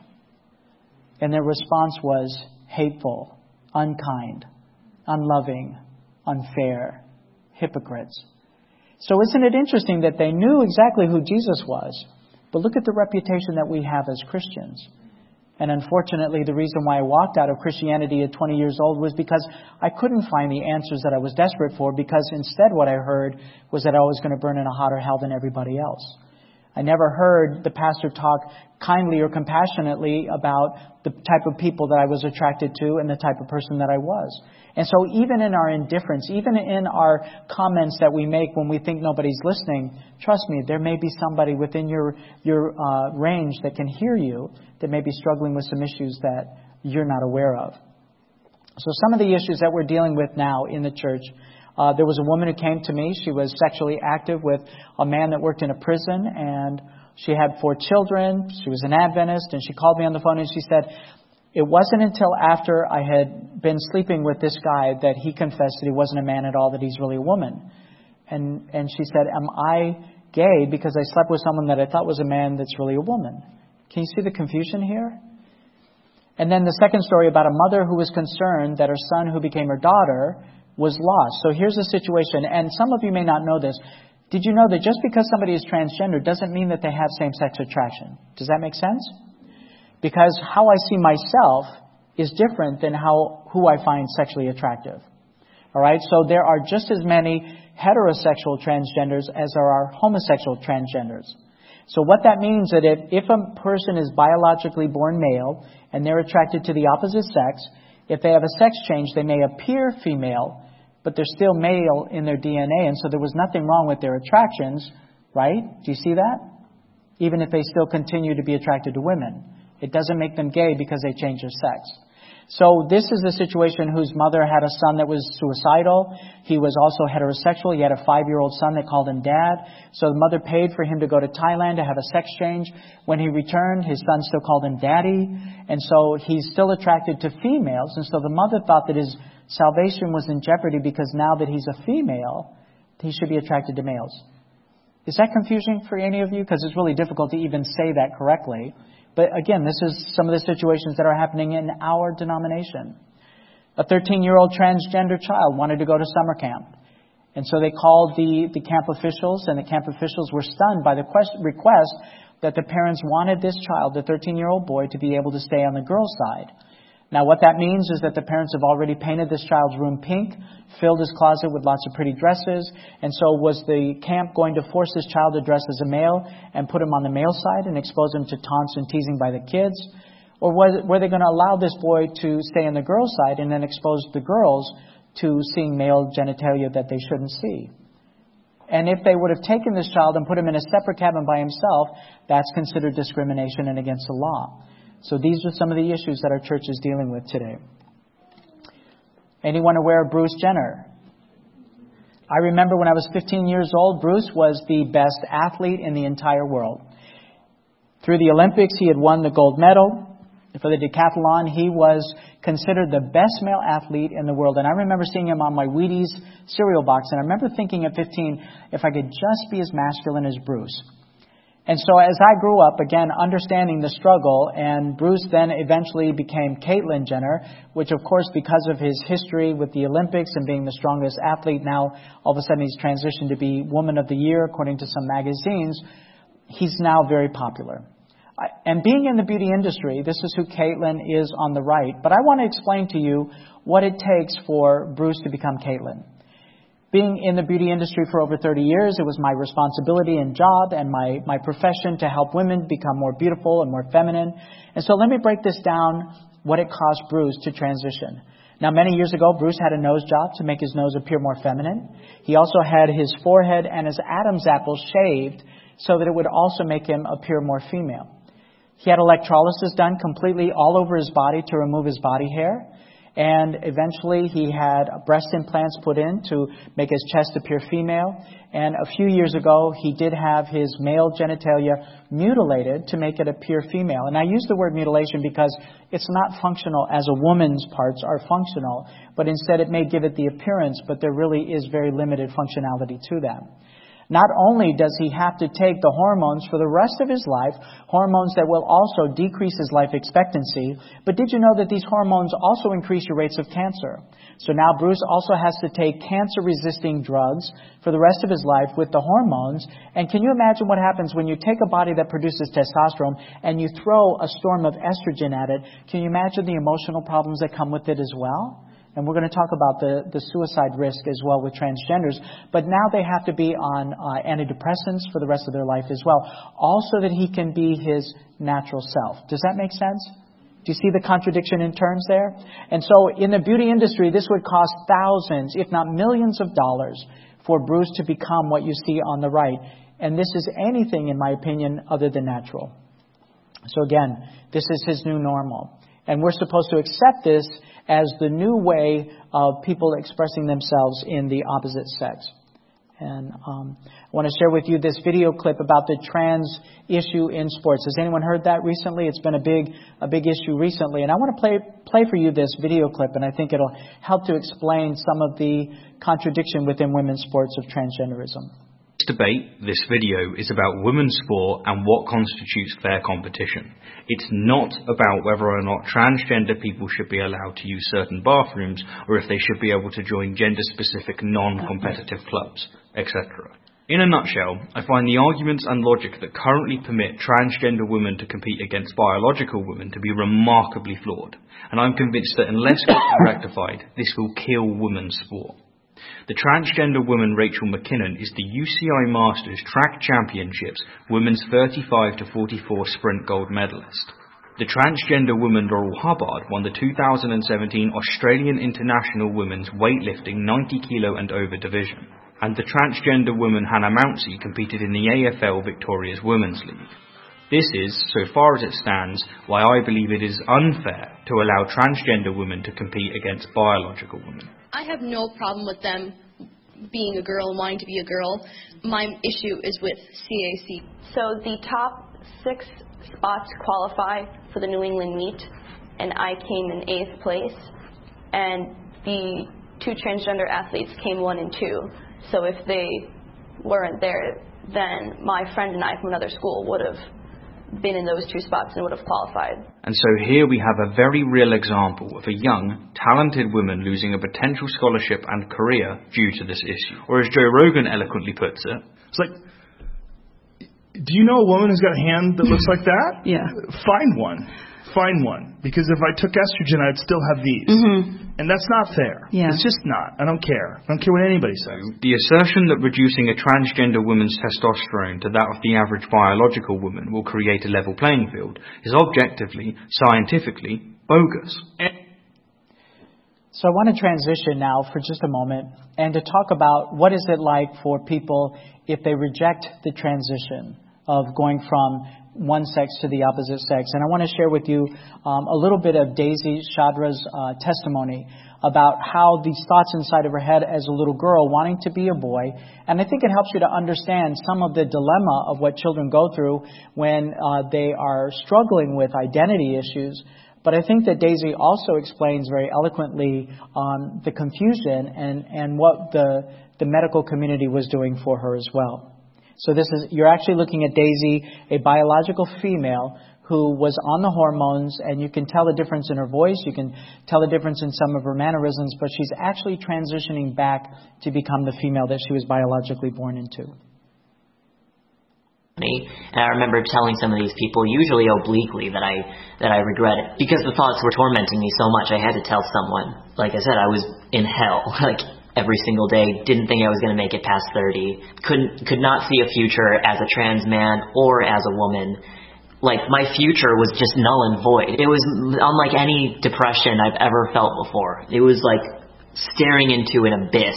And their response was hateful, unkind, unloving, unfair, hypocrites. So isn't it interesting that they knew exactly who Jesus was, but look at the reputation that we have as Christians. And unfortunately, the reason why I walked out of Christianity at twenty years old was because I couldn't find the answers that I was desperate for, because instead what I heard was that I was going to burn in a hotter hell than everybody else. I never heard the pastor talk kindly or compassionately about the type of people that I was attracted to and the type of person that I was. And so even in our indifference, even in our comments that we make when we think nobody's listening, trust me, there may be somebody within your your uh, range that can hear you that may be struggling with some issues that you're not aware of. So some of the issues that we're dealing with now in the church, uh, there was a woman who came to me. She was sexually active with a man that worked in a prison, and she had four children. She was an Adventist, and she called me on the phone and she said, it wasn't until after I had been sleeping with this guy that he confessed that he wasn't a man at all, that he's really a woman. And and she said, am I gay because I slept with someone that I thought was a man that's really a woman? Can you see the confusion here? And then the second story about a mother who was concerned that her son who became her daughter was lost. So here's the situation, and some of you may not know this. Did you know that just because somebody is transgender doesn't mean that they have same-sex attraction? Does that make sense? Because how I see myself is different than how who I find sexually attractive. All right? So there are just as many heterosexual transgenders as there are homosexual transgenders. So what that means is that if, if a person is biologically born male and they're attracted to the opposite sex, if they have a sex change, they may appear female, but they're still male in their D N A, and so there was nothing wrong with their attractions, right? Do you see that? Even if they still continue to be attracted to women. It doesn't make them gay because they change their sex. So this is the situation whose mother had a son that was suicidal. He was also heterosexual. He had a five-year-old son that called him dad. So the mother paid for him to go to Thailand to have a sex change. When he returned, his son still called him daddy. And so he's still attracted to females. And so the mother thought that his salvation was in jeopardy because now that he's a female, he should be attracted to males. Is that confusing for any of you? Because it's really difficult to even say that correctly. But again, this is some of the situations that are happening in our denomination. A thirteen-year-old transgender child wanted to go to summer camp. And so they called the, the camp officials, and the camp officials were stunned by the quest, request that the parents wanted this child, the thirteen-year-old boy, to be able to stay on the girls' side. Now, what that means is that the parents have already painted this child's room pink, filled his closet with lots of pretty dresses, and so was the camp going to force this child to dress as a male and put him on the male side and expose him to taunts and teasing by the kids? Or was, were they going to allow this boy to stay on the girls' side and then expose the girls to seeing male genitalia that they shouldn't see? And if they would have taken this child and put him in a separate cabin by himself, that's considered discrimination and against the law. So these are some of the issues that our church is dealing with today. Anyone aware of Bruce Jenner? I remember when I was fifteen years old, Bruce was the best athlete in the entire world. Through the Olympics, he had won the gold medal. For the decathlon, he was considered the best male athlete in the world. And I remember seeing him on my Wheaties cereal box. And I remember thinking at fifteen, if I could just be as masculine as Bruce. And so as I grew up, again, understanding the struggle, and Bruce then eventually became Caitlyn Jenner, which of course, because of his history with the Olympics and being the strongest athlete, now all of a sudden he's transitioned to be Woman of the Year, according to some magazines. He's now very popular. And being in the beauty industry, this is who Caitlyn is on the right. But I want to explain to you what it takes for Bruce to become Caitlyn. Being in the beauty industry for over thirty years, it was my responsibility and job and my, my profession to help women become more beautiful and more feminine. And so let me break this down, what it cost Bruce to transition. Now, many years ago, Bruce had a nose job to make his nose appear more feminine. He also had his forehead and his Adam's apple shaved so that it would also make him appear more female. He had electrolysis done completely all over his body to remove his body hair. And eventually he had breast implants put in to make his chest appear female. And a few years ago, he did have his male genitalia mutilated to make it appear female. And I use the word mutilation because it's not functional as a woman's parts are functional, but instead it may give it the appearance, but there really is very limited functionality to them. Not only does he have to take the hormones for the rest of his life, hormones that will also decrease his life expectancy, but did you know that these hormones also increase your rates of cancer? So now Bruce also has to take cancer-resisting drugs for the rest of his life with the hormones. And can you imagine what happens when you take a body that produces testosterone and you throw a storm of estrogen at it? Can you imagine the emotional problems that come with it as well? And we're going to talk about the, the suicide risk as well with transgenders. But now they have to be on uh, antidepressants for the rest of their life as well, also that he can be his natural self. Does that make sense? Do you see the contradiction in terms there? And so in the beauty industry, this would cost thousands, if not millions of dollars for Bruce to become what you see on the right. And this is anything, in my opinion, other than natural. So again, this is his new normal. And we're supposed to accept this as the new way of people expressing themselves in the opposite sex. And um, I want to share with you this video clip about the trans issue in sports. Has anyone heard that recently? It's been a big, a big issue recently. And I want to play, play for you this video clip, and I think it'll help to explain some of the contradiction within women's sports of transgenderism. This debate, this video, is about women's sport and what constitutes fair competition. It's not about whether or not transgender people should be allowed to use certain bathrooms or if they should be able to join gender-specific non-competitive clubs, et cetera. In a nutshell, I find the arguments and logic that currently permit transgender women to compete against biological women to be remarkably flawed, and I'm convinced that unless rectified, this will kill women's sport. The transgender woman Rachel McKinnon is the U C I Masters Track Championships Women's thirty-five to forty-four Sprint Gold Medalist. The transgender woman Laurel Hubbard won the two thousand seventeen Australian International Women's Weightlifting ninety kilo and over division. And the transgender woman Hannah Mouncey competed in the A F L Victoria's Women's League. This is, so far as it stands, why I believe it is unfair to allow transgender women to compete against biological women. I have no problem with them being a girl and wanting to be a girl. My issue is with C A C. So the top six spots qualify for the New England meet, and I came in eighth place, and the two transgender athletes came one and two. So if they weren't there, then my friend and I from another school would have been in those two spots and would have qualified. And so here we have a very real example of a young, talented woman losing a potential scholarship and career due to this issue. Or as Joe Rogan eloquently puts it, it's like, do you know a woman who's got a hand that looks like that? Yeah. Find one. Find one. Because if I took estrogen, I'd still have these. Mm-hmm. And that's not fair. Yeah. It's just not. I don't care. I don't care what anybody says. The assertion that reducing a transgender woman's testosterone to that of the average biological woman will create a level playing field is objectively, scientifically, bogus. So I want to transition now for just a moment and to talk about what is it like for people if they reject the transition of going from one sex to the opposite sex. And I want to share with you um, a little bit of Daisy Chadra's uh, testimony about how these thoughts inside of her head as a little girl wanting to be a boy. And I think it helps you to understand some of the dilemma of what children go through when uh, they are struggling with identity issues. But I think that Daisy also explains very eloquently um, the confusion and, and what the, the medical community was doing for her as well. So this is, you're actually looking at Daisy, a biological female who was on the hormones, and you can tell the difference in her voice, you can tell the difference in some of her mannerisms, but she's actually transitioning back to become the female that she was biologically born into. And I remember telling some of these people, usually obliquely, that I that I regret it. Because the thoughts were tormenting me so much, I had to tell someone. Like I said, I was in hell, like every single day. Didn't think I was going to make it past thirty. Couldn't, could not see a future as a trans man or as a woman. Like, my future was just null and void. It was unlike any depression I've ever felt before. It was like staring into an abyss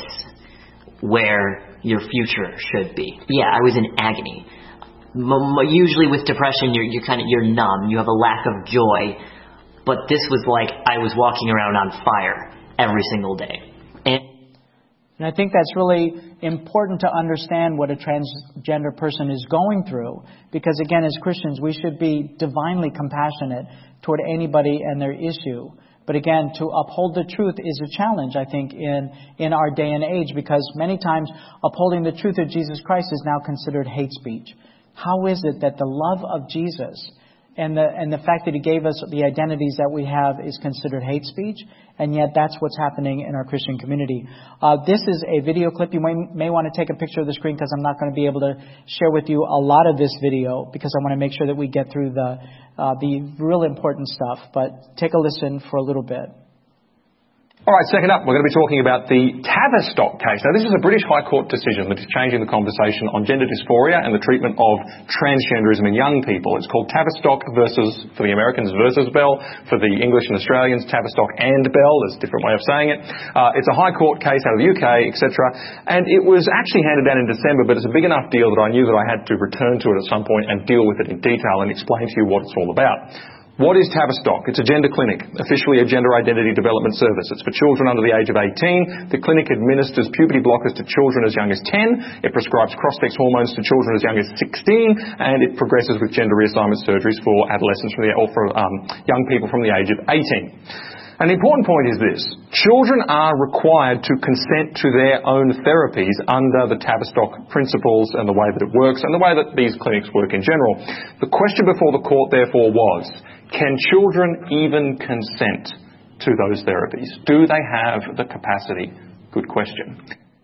where your future should be. Yeah, I was in agony. Usually with depression, you're, you're kind of, you're numb. You have a lack of joy. But this was like I was walking around on fire every single day. And, and I think that's really important to understand what a transgender person is going through. Because again, as Christians, we should be divinely compassionate toward anybody and their issue. But again, to uphold the truth is a challenge, I think, in, in our day and age. Because many times upholding the truth of Jesus Christ is now considered hate speech. How is it that the love of Jesus and the and the fact that He gave us the identities that we have is considered hate speech, and yet that's what's happening in our Christian community? Uh, this is a video clip. You may, may want to take a picture of the screen because I'm not going to be able to share with you a lot of this video because I want to make sure that we get through the uh, the real important stuff. But take a listen for a little bit. All right, second up, we're going to be talking about the Tavistock case. Now, this is a British High Court decision that is changing the conversation on gender dysphoria and the treatment of transgenderism in young people. It's called Tavistock versus, for the Americans, versus Bell. For the English and Australians, Tavistock and Bell. There's a different way of saying it. Uh, it's a High Court case out of the U K, et cetera. And it was actually handed down in December, but it's a big enough deal that I knew that I had to return to it at some point and deal with it in detail and explain to you what it's all about. What is Tavistock? It's a gender clinic, officially a gender identity development service. It's for children under the age of eighteen. The clinic administers puberty blockers to children as young as ten. It prescribes cross-sex hormones to children as young as sixteen. And it progresses with gender reassignment surgeries for adolescents from the, or for um, young people from the age of eighteen. An important point is this. Children are required to consent to their own therapies under the Tavistock principles and the way that it works and the way that these clinics work in general. The question before the court, therefore, was, can children even consent to those therapies? Do they have the capacity? Good question.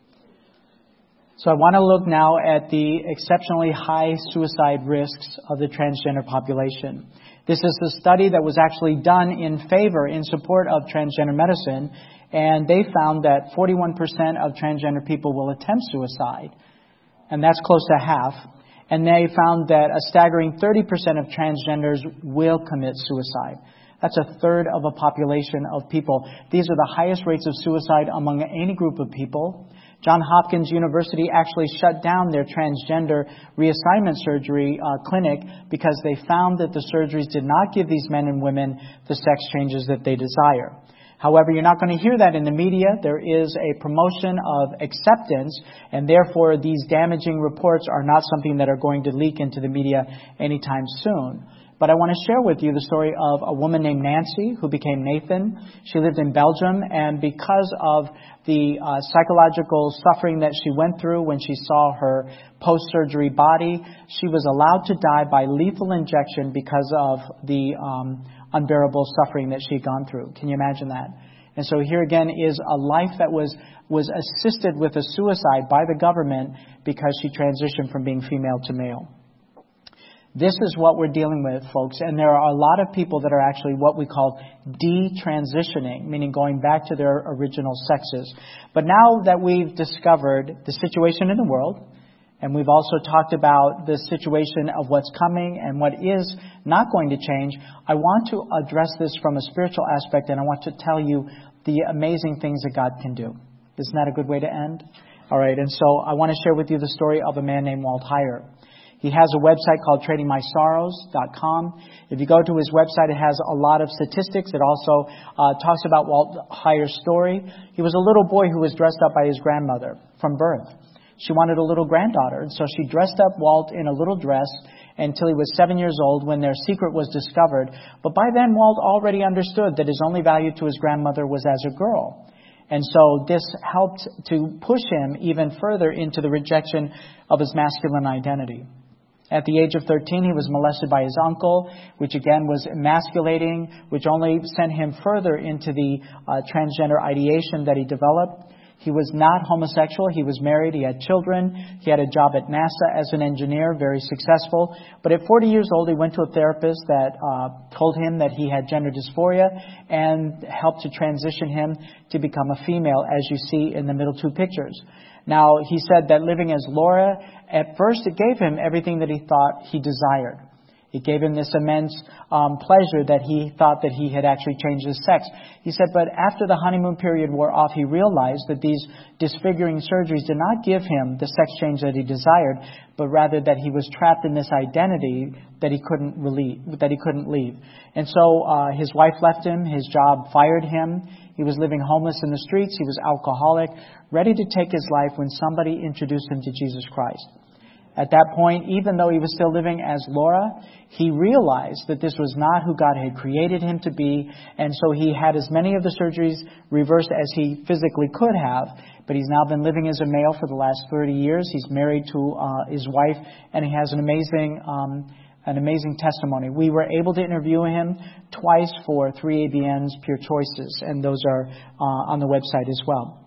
So I want to look now at the exceptionally high suicide risks of the transgender population. This is a study that was actually done in favor, in support of transgender medicine, and they found that forty-one percent of transgender people will attempt suicide, and that's close to half. And they found that a staggering thirty percent of transgenders will commit suicide. That's a third of a population of people. These are the highest rates of suicide among any group of people. Johns Hopkins University actually shut down their transgender reassignment surgery uh, clinic because they found that the surgeries did not give these men and women the sex changes that they desire. However, you're not going to hear that in the media. There is a promotion of acceptance, and therefore these damaging reports are not something that are going to leak into the media anytime soon. But I want to share with you the story of a woman named Nancy who became Nathan. She lived in Belgium, and because of the uh, psychological suffering that she went through when she saw her post-surgery body, she was allowed to die by lethal injection because of the um, unbearable suffering that she had gone through. Can you imagine that? And so here again is a life that was was assisted with a suicide by the government because she transitioned from being female to male. This is what we're dealing with, folks, and there are a lot of people that are actually what we call detransitioning, meaning going back to their original sexes. But now that we've discovered the situation in the world, and we've also talked about the situation of what's coming and what is not going to change, I want to address this from a spiritual aspect, and I want to tell you the amazing things that God can do. Isn't that a good way to end? All right, and so I want to share with you the story of a man named Walt Heyer. He has a website called trading my sorrows dot com. If you go to his website, it has a lot of statistics. It also uh, talks about Walt Heyer's story. He was a little boy who was dressed up by his grandmother from birth. She wanted a little granddaughter, and so she dressed up Walt in a little dress until he was seven years old when their secret was discovered. But by then, Walt already understood that his only value to his grandmother was as a girl. And so this helped to push him even further into the rejection of his masculine identity. At the age of thirteen, he was molested by his uncle, which again was emasculating, which only sent him further into the uh, transgender ideation that he developed. He was not homosexual. He was married. He had children. He had a job at NASA as an engineer, very successful. But at forty years old, he went to a therapist that uh, told him that he had gender dysphoria and helped to transition him to become a female, as you see in the middle two pictures. Now, he said that living as Laura, at first it gave him everything that he thought he desired. It gave him this immense um, pleasure that he thought that he had actually changed his sex. He said, but after the honeymoon period wore off, he realized that these disfiguring surgeries did not give him the sex change that he desired, but rather that he was trapped in this identity that he couldn't relieve, that he couldn't leave. And so uh, his wife left him. His job fired him. He was living homeless in the streets. He was alcoholic, ready to take his life when somebody introduced him to Jesus Christ. At that point, even though he was still living as Laura, he realized that this was not who God had created him to be, and so he had as many of the surgeries reversed as he physically could have, but he's now been living as a male for the last thirty years. He's married to uh, his wife, and he has an amazing um, an amazing testimony. We were able to interview him twice for three A B N's Pure Choices, and those are uh, on the website as well.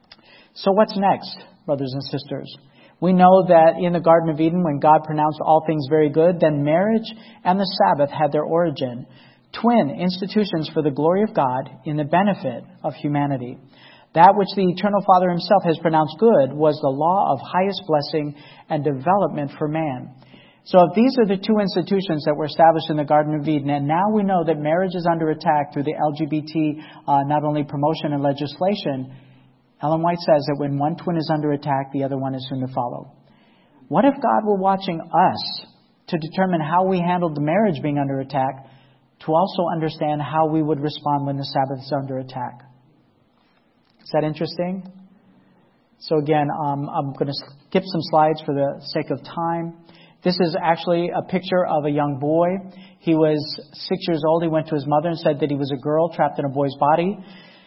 So what's next, brothers and sisters? We know that in the Garden of Eden, when God pronounced all things very good, then marriage and the Sabbath had their origin. Twin institutions for the glory of God in the benefit of humanity. That which the Eternal Father himself has pronounced good was the law of highest blessing and development for man. So if these are the two institutions that were established in the Garden of Eden, and now we know that marriage is under attack through the L G B T, uh, not only promotion and legislation, Ellen White says that when one twin is under attack, the other one is soon to follow. What if God were watching us to determine how we handled the marriage being under attack, to also understand how we would respond when the Sabbath is under attack? Is that interesting? So again, um, I'm going to skip some slides for the sake of time. This is actually a picture of a young boy. He was six years old. He went to his mother and said that he was a girl trapped in a boy's body.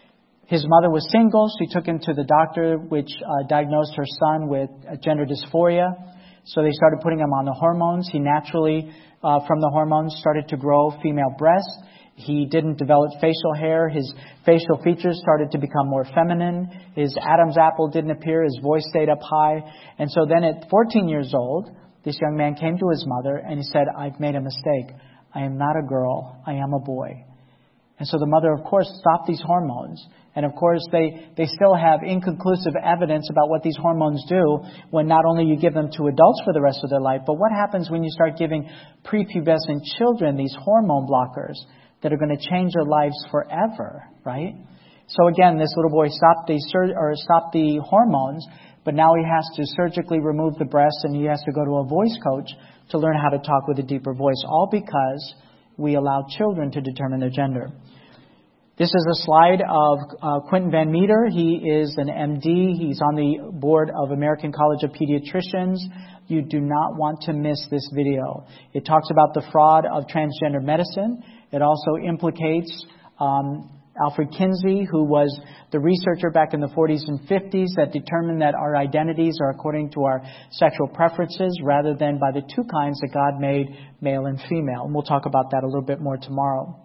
His mother was single. She took him to the doctor, which uh, diagnosed her son with gender dysphoria. So they started putting him on the hormones. He naturally, uh, from the hormones, started to grow female breasts. He didn't develop facial hair. His facial features started to become more feminine. His Adam's apple didn't appear. His voice stayed up high. And so then at fourteen years old, this young man came to his mother and he said, I've made a mistake. I am not a girl. I am a boy. And so the mother, of course, stopped these hormones. And of course, they, they still have inconclusive evidence about what these hormones do when not only you give them to adults for the rest of their life, but what happens when you start giving prepubescent children these hormone blockers that are going to change their lives forever, right? So again, this little boy stopped the, sur- or stopped the hormones, but now he has to surgically remove the breast and he has to go to a voice coach to learn how to talk with a deeper voice, all because we allow children to determine their gender. This is a slide of uh, Quentin Van Meter. He is an M D. He's on the board of American College of Pediatricians. You do not want to miss this video. It talks about the fraud of transgender medicine. It also implicates um, Alfred Kinsey, who was the researcher back in the forties and fifties that determined that our identities are according to our sexual preferences rather than by the two kinds that God made, male and female. And we'll talk about that a little bit more tomorrow.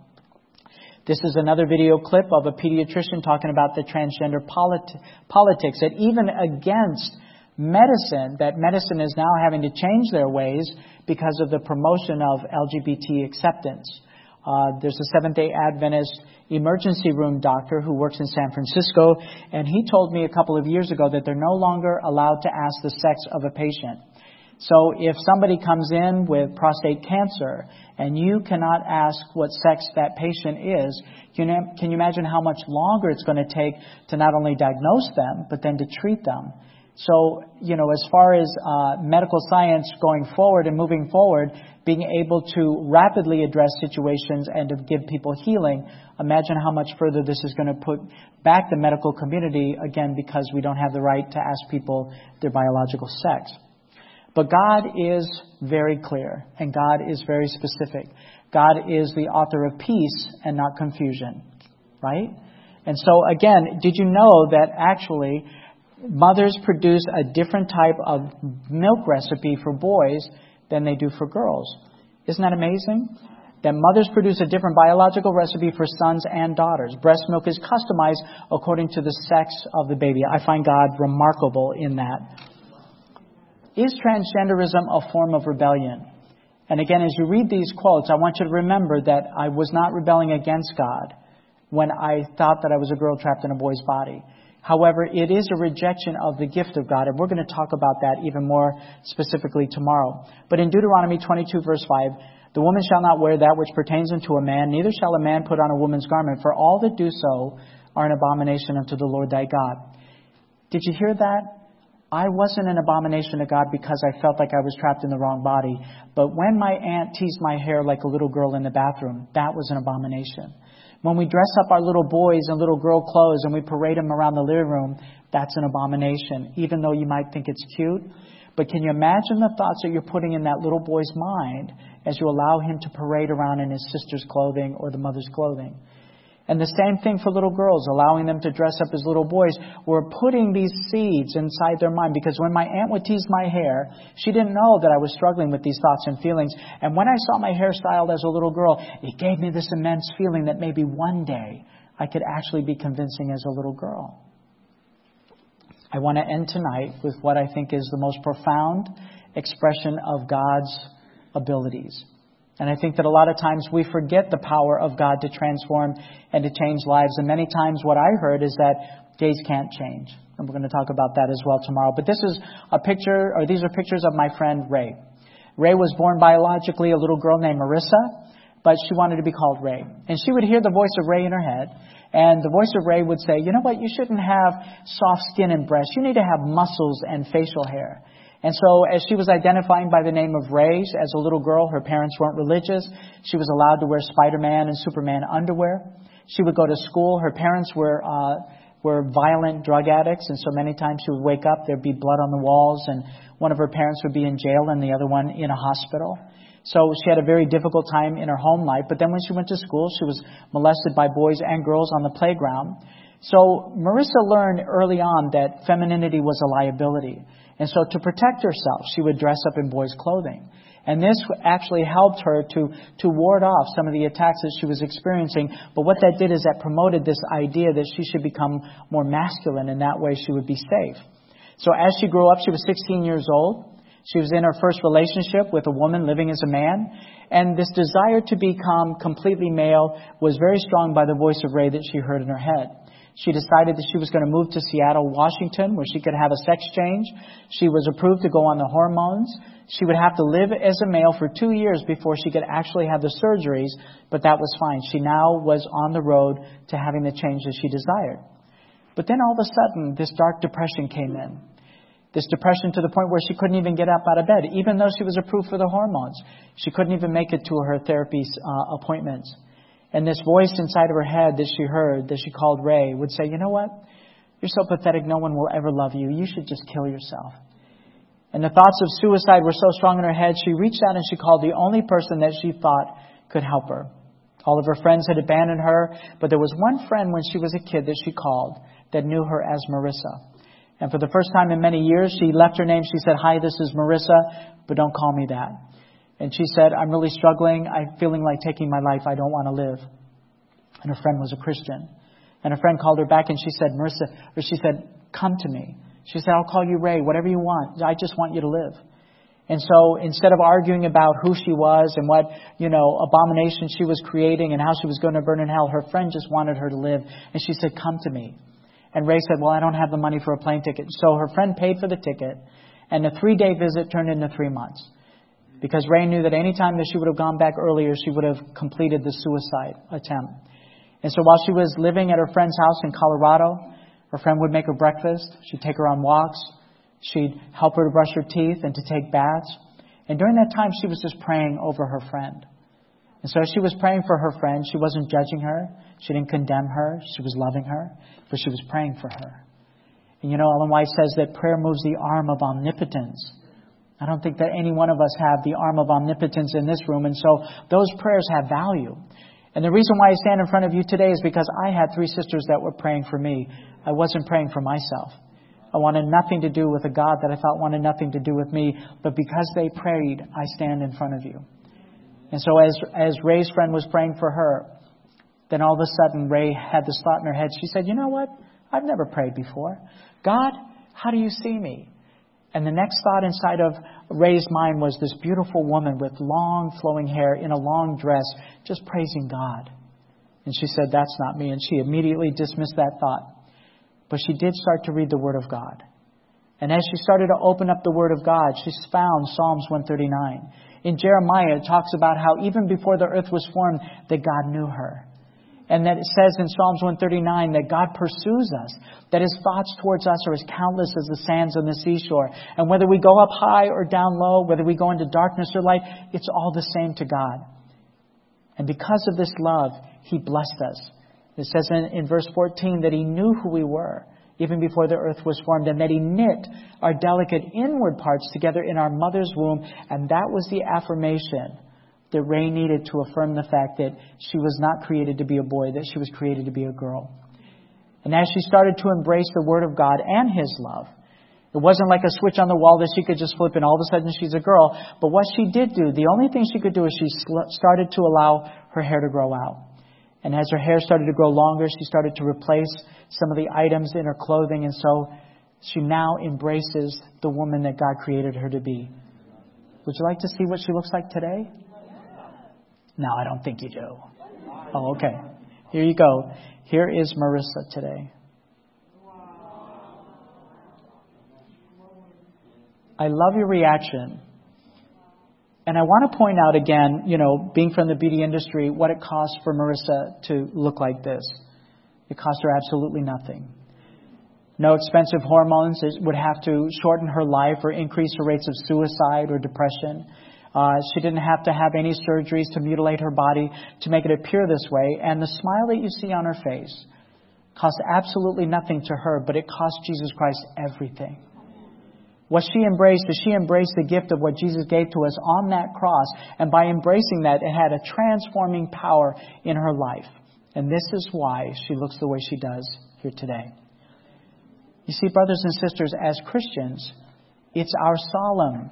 This is another video clip of a pediatrician talking about the transgender polit- politics, that even against medicine, that medicine is now having to change their ways because of the promotion of L G B T acceptance. Uh, there's a Seventh-day Adventist emergency room doctor who works in San Francisco, and he told me a couple of years ago that they're no longer allowed to ask the sex of a patient. So if somebody comes in with prostate cancer and you cannot ask what sex that patient is, can you, can you imagine how much longer it's going to take to not only diagnose them, but then to treat them? So, you know, as far as uh, medical science going forward and moving forward, being able to rapidly address situations and to give people healing, imagine how much further this is going to put back the medical community, again, because we don't have the right to ask people their biological sex. But God is very clear, and God is very specific. God is the author of peace and not confusion, right? And so, again, did you know that actually mothers produce a different type of milk recipe for boys than they do for girls? Isn't that amazing? That mothers produce a different biological recipe for sons and daughters. Breast milk is customized according to the sex of the baby. I find God remarkable in that. Is transgenderism a form of rebellion? And again, as you read these quotes, I want you to remember that I was not rebelling against God when I thought that I was a girl trapped in a boy's body. However, it is a rejection of the gift of God, and we're going to talk about that even more specifically tomorrow. But in Deuteronomy twenty-two, verse five, the woman shall not wear that which pertains unto a man, neither shall a man put on a woman's garment, for all that do so are an abomination unto the Lord thy God. Did you hear that? I wasn't an abomination to God because I felt like I was trapped in the wrong body. But when my aunt teased my hair like a little girl in the bathroom, that was an abomination. When we dress up our little boys in little girl clothes and we parade them around the living room, that's an abomination, even though you might think it's cute. But can you imagine the thoughts that you're putting in that little boy's mind as you allow him to parade around in his sister's clothing or the mother's clothing? And the same thing for little girls, allowing them to dress up as little boys. We're putting these seeds inside their mind, because when my aunt would tease my hair, she didn't know that I was struggling with these thoughts and feelings. And when I saw my hair styled as a little girl, it gave me this immense feeling that maybe one day I could actually be convincing as a little girl. I want to end tonight with what I think is the most profound expression of God's abilities. And I think that a lot of times we forget the power of God to transform and to change lives. And many times what I heard is that days can't change. And we're going to talk about that as well tomorrow. But this is a picture, or these are pictures of my friend Ray. Ray was born biologically a little girl named Marissa, but she wanted to be called Ray. And she would hear the voice of Ray in her head. And the voice of Ray would say, you know what, you shouldn't have soft skin and breasts. You need to have muscles and facial hair. And so as she was identifying by the name of Ray as a little girl, her parents weren't religious. She was allowed to wear Spider-Man and Superman underwear. She would go to school. Her parents were uh, were violent drug addicts, and so many times she would wake up, there'd be blood on the walls, and one of her parents would be in jail and the other one in a hospital. So she had a very difficult time in her home life. But then when she went to school, she was molested by boys and girls on the playground. So Marissa learned early on that femininity was a liability. And so to protect herself, she would dress up in boys' clothing. And this actually helped her to, to ward off some of the attacks that she was experiencing. But what that did is that promoted this idea that she should become more masculine, and that way she would be safe. So as she grew up, she was sixteen years old. She was in her first relationship with a woman living as a man. And this desire to become completely male was very strong by the voice of Ray that she heard in her head. She decided that she was going to move to Seattle, Washington, where she could have a sex change. She was approved to go on the hormones. She would have to live as a male for two years before she could actually have the surgeries, but that was fine. She now was on the road to having the change that she desired. But then all of a sudden, this dark depression came in. This depression to the point where she couldn't even get up out of bed. Even though she was approved for the hormones, she couldn't even make it to her therapy uh, appointments. And this voice inside of her head that she heard, that she called Ray, would say, you know what? You're so pathetic, no one will ever love you. You should just kill yourself. And the thoughts of suicide were so strong in her head, she reached out and she called the only person that she thought could help her. All of her friends had abandoned her, but there was one friend when she was a kid that she called that knew her as Marissa. And for the first time in many years, she left her name. She said, hi, this is Marissa, but don't call me that. And she said, I'm really struggling. I'm feeling like taking my life. I don't want to live. And her friend was a Christian. And her friend called her back and she said, Marissa, or she said, come to me. She said, I'll call you Ray, whatever you want. I just want you to live. And so instead of arguing about who she was and what, you know, abomination she was creating and how she was going to burn in hell, her friend just wanted her to live. And she said, come to me. And Ray said, well, I don't have the money for a plane ticket. So her friend paid for the ticket. And the three-day visit turned into three months. Because Ray knew that any time that she would have gone back earlier, she would have completed the suicide attempt. And so while she was living at her friend's house in Colorado, her friend would make her breakfast. She'd take her on walks. She'd help her to brush her teeth and to take baths. And during that time, she was just praying over her friend. And so as she was praying for her friend, she wasn't judging her. She didn't condemn her. She was loving her. But she was praying for her. And you know, Ellen White says that prayer moves the arm of omnipotence. I don't think that any one of us have the arm of omnipotence in this room. And so those prayers have value. And the reason why I stand in front of you today is because I had three sisters that were praying for me. I wasn't praying for myself. I wanted nothing to do with a God that I thought wanted nothing to do with me. But because they prayed, I stand in front of you. And so as, as Ray's friend was praying for her, then all of a sudden Ray had this thought in her head. She said, you know what? I've never prayed before. God, how do you see me? And the next thought inside of Ray's mind was this beautiful woman with long flowing hair in a long dress, just praising God. And she said, that's not me. And she immediately dismissed that thought. But she did start to read the Word of God. And as she started to open up the Word of God, she found Psalms one thirty-nine. In Jeremiah, it talks about how even before the earth was formed, that God knew her. And that it says in Psalms one thirty-nine that God pursues us, that His thoughts towards us are as countless as the sands on the seashore. And whether we go up high or down low, whether we go into darkness or light, it's all the same to God. And because of this love, He blessed us. It says in, in verse fourteen that He knew who we were even before the earth was formed, and that He knit our delicate inward parts together in our mother's womb. And that was the affirmation that Ray needed to affirm the fact that she was not created to be a boy, that she was created to be a girl. And as she started to embrace the Word of God and His love, it wasn't like a switch on the wall that she could just flip and all of a sudden she's a girl. But what she did do, the only thing she could do is she started to allow her hair to grow out. And as her hair started to grow longer, she started to replace some of the items in her clothing. And so she now embraces the woman that God created her to be. Would you like to see what she looks like today? No, I don't think you do. Oh, okay. Here you go. Here is Marissa today. I love your reaction. And I want to point out again, you know, being from the beauty industry, what it costs for Marissa to look like this. It cost her absolutely nothing. No expensive hormones. It would have to shorten her life or increase her rates of suicide or depression. Uh, she didn't have to have any surgeries to mutilate her body to make it appear this way. And the smile that you see on her face cost absolutely nothing to her, but it cost Jesus Christ everything. What she embraced is she embraced the gift of what Jesus gave to us on that cross. And by embracing that, it had a transforming power in her life. And this is why she looks the way she does here today. You see, brothers and sisters, as Christians, it's our solemn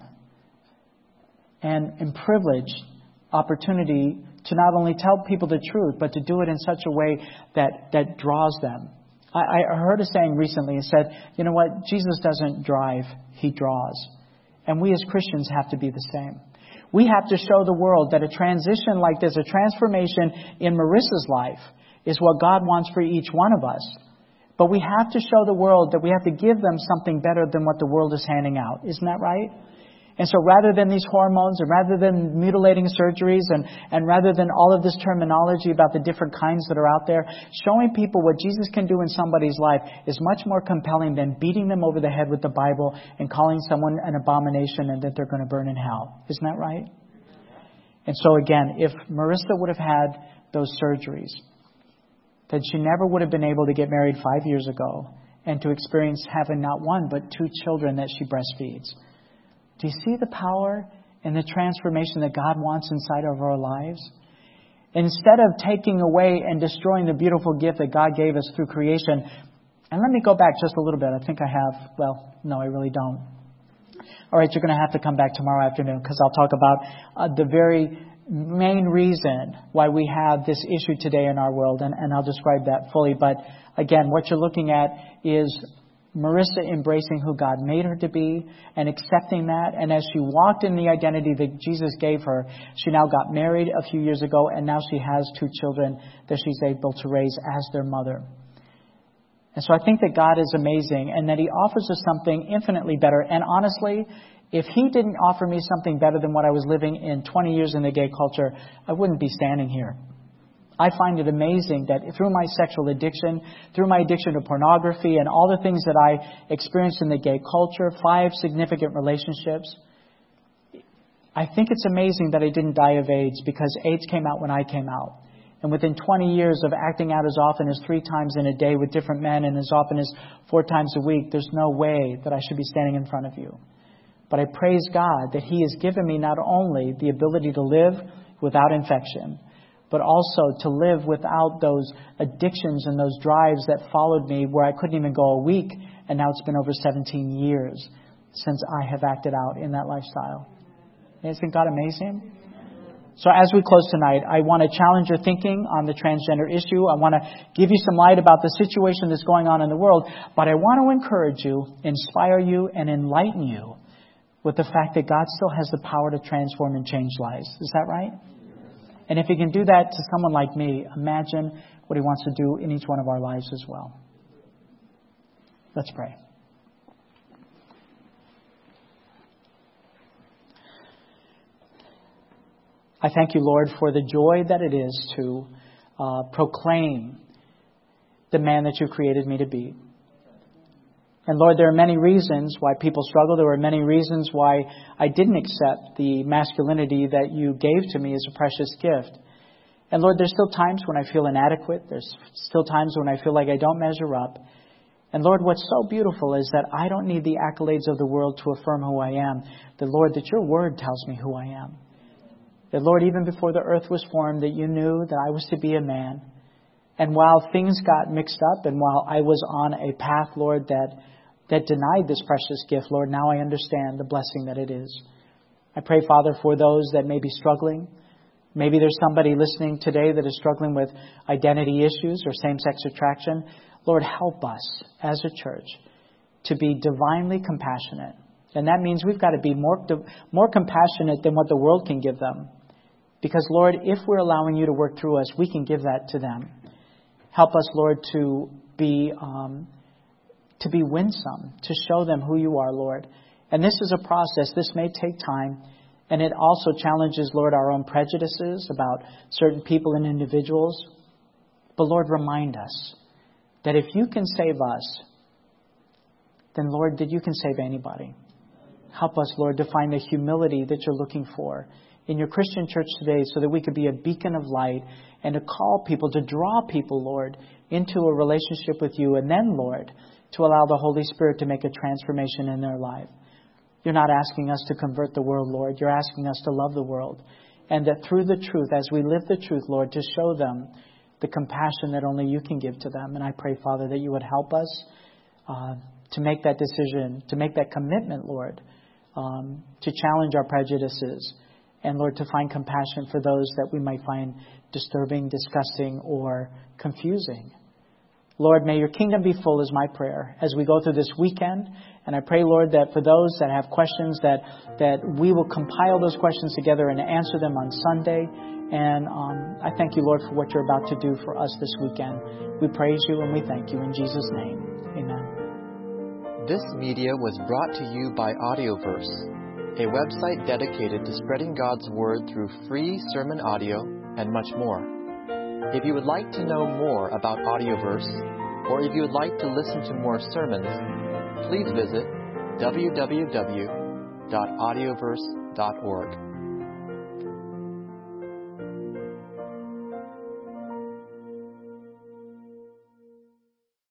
and, and privileged opportunity to not only tell people the truth, but to do it in such a way that, that draws them. I, I heard a saying recently. It said, you know what? Jesus doesn't drive, He draws. And we as Christians have to be the same. We have to show the world that a transition like this, a transformation in Marissa's life, is what God wants for each one of us. But we have to show the world that we have to give them something better than what the world is handing out. Isn't that right? And so rather than these hormones and rather than mutilating surgeries and, and rather than all of this terminology about the different kinds that are out there, showing people what Jesus can do in somebody's life is much more compelling than beating them over the head with the Bible and calling someone an abomination and that they're going to burn in hell. Isn't that right? And so again, if Marissa would have had those surgeries, then she never would have been able to get married five years ago and to experience having not one but two children that she breastfeeds. Do you see the power and the transformation that God wants inside of our lives? Instead of taking away and destroying the beautiful gift that God gave us through creation, and let me go back just a little bit. I think I have, well, no, I really don't. All right, you're going to have to come back tomorrow afternoon because I'll talk about uh, the very main reason why we have this issue today in our world, and, and I'll describe that fully. But again, what you're looking at is Marissa embracing who God made her to be and accepting that. And as she walked in the identity that Jesus gave her, she now got married a few years ago, and now she has two children that she's able to raise as their mother. And so I think that God is amazing and that He offers us something infinitely better. And honestly, if He didn't offer me something better than what I was living in twenty years in the gay culture, I wouldn't be standing here. I find it amazing that through my sexual addiction, through my addiction to pornography and all the things that I experienced in the gay culture, five significant relationships, I think it's amazing that I didn't die of AIDS because AIDS came out when I came out. And within twenty years of acting out as often as three times in a day with different men and as often as four times a week, there's no way that I should be standing in front of you. But I praise God that He has given me not only the ability to live without infection, but also to live without those addictions and those drives that followed me where I couldn't even go a week, and now it's been over seventeen years since I have acted out in that lifestyle. Isn't God amazing? So as we close tonight, I want to challenge your thinking on the transgender issue. I want to give you some light about the situation that's going on in the world, but I want to encourage you, inspire you, and enlighten you with the fact that God still has the power to transform and change lives. Is that right? And if He can do that to someone like me, imagine what He wants to do in each one of our lives as well. Let's pray. I thank you, Lord, for the joy that it is to uh, proclaim the man that you created me to be. And Lord, there are many reasons why people struggle. There were many reasons why I didn't accept the masculinity that you gave to me as a precious gift. And Lord, there's still times when I feel inadequate. There's still times when I feel like I don't measure up. And Lord, what's so beautiful is that I don't need the accolades of the world to affirm who I am. The Lord, that your word tells me who I am. That, Lord, even before the earth was formed, that you knew that I was to be a man. And while things got mixed up and while I was on a path, Lord, that, that denied this precious gift, Lord, now I understand the blessing that it is. I pray, Father, for those that may be struggling. Maybe there's somebody listening today that is struggling with identity issues or same-sex attraction. Lord, help us as a church to be divinely compassionate. And that means we've got to be more, more compassionate than what the world can give them. Because, Lord, if we're allowing you to work through us, we can give that to them. Help us, Lord, to be um, to be winsome, to show them who you are, Lord. And this is a process. This may take time. And it also challenges, Lord, our own prejudices about certain people and individuals. But, Lord, remind us that if you can save us, then, Lord, that you can save anybody. Help us, Lord, to find the humility that you're looking for in your Christian church today so that we could be a beacon of light and to call people, to draw people, Lord, into a relationship with you. And then, Lord, to allow the Holy Spirit to make a transformation in their life. You're not asking us to convert the world, Lord. You're asking us to love the world. And that through the truth, as we live the truth, Lord, to show them the compassion that only you can give to them. And I pray, Father, that you would help us uh, to make that decision, to make that commitment, Lord, um, to challenge our prejudices. And, Lord, to find compassion for those that we might find disturbing, disgusting, or confusing. Lord, may your kingdom be full is my prayer as we go through this weekend. And I pray, Lord, that for those that have questions, that that we will compile those questions together and answer them on Sunday. And um, I thank you, Lord, for what you're about to do for us this weekend. We praise you and we thank you in Jesus' name. Amen. This media was brought to you by Audioverse, a website dedicated to spreading God's Word through free sermon audio and much more. If you would like to know more about Audioverse, or if you would like to listen to more sermons, please visit w w w dot audioverse dot org.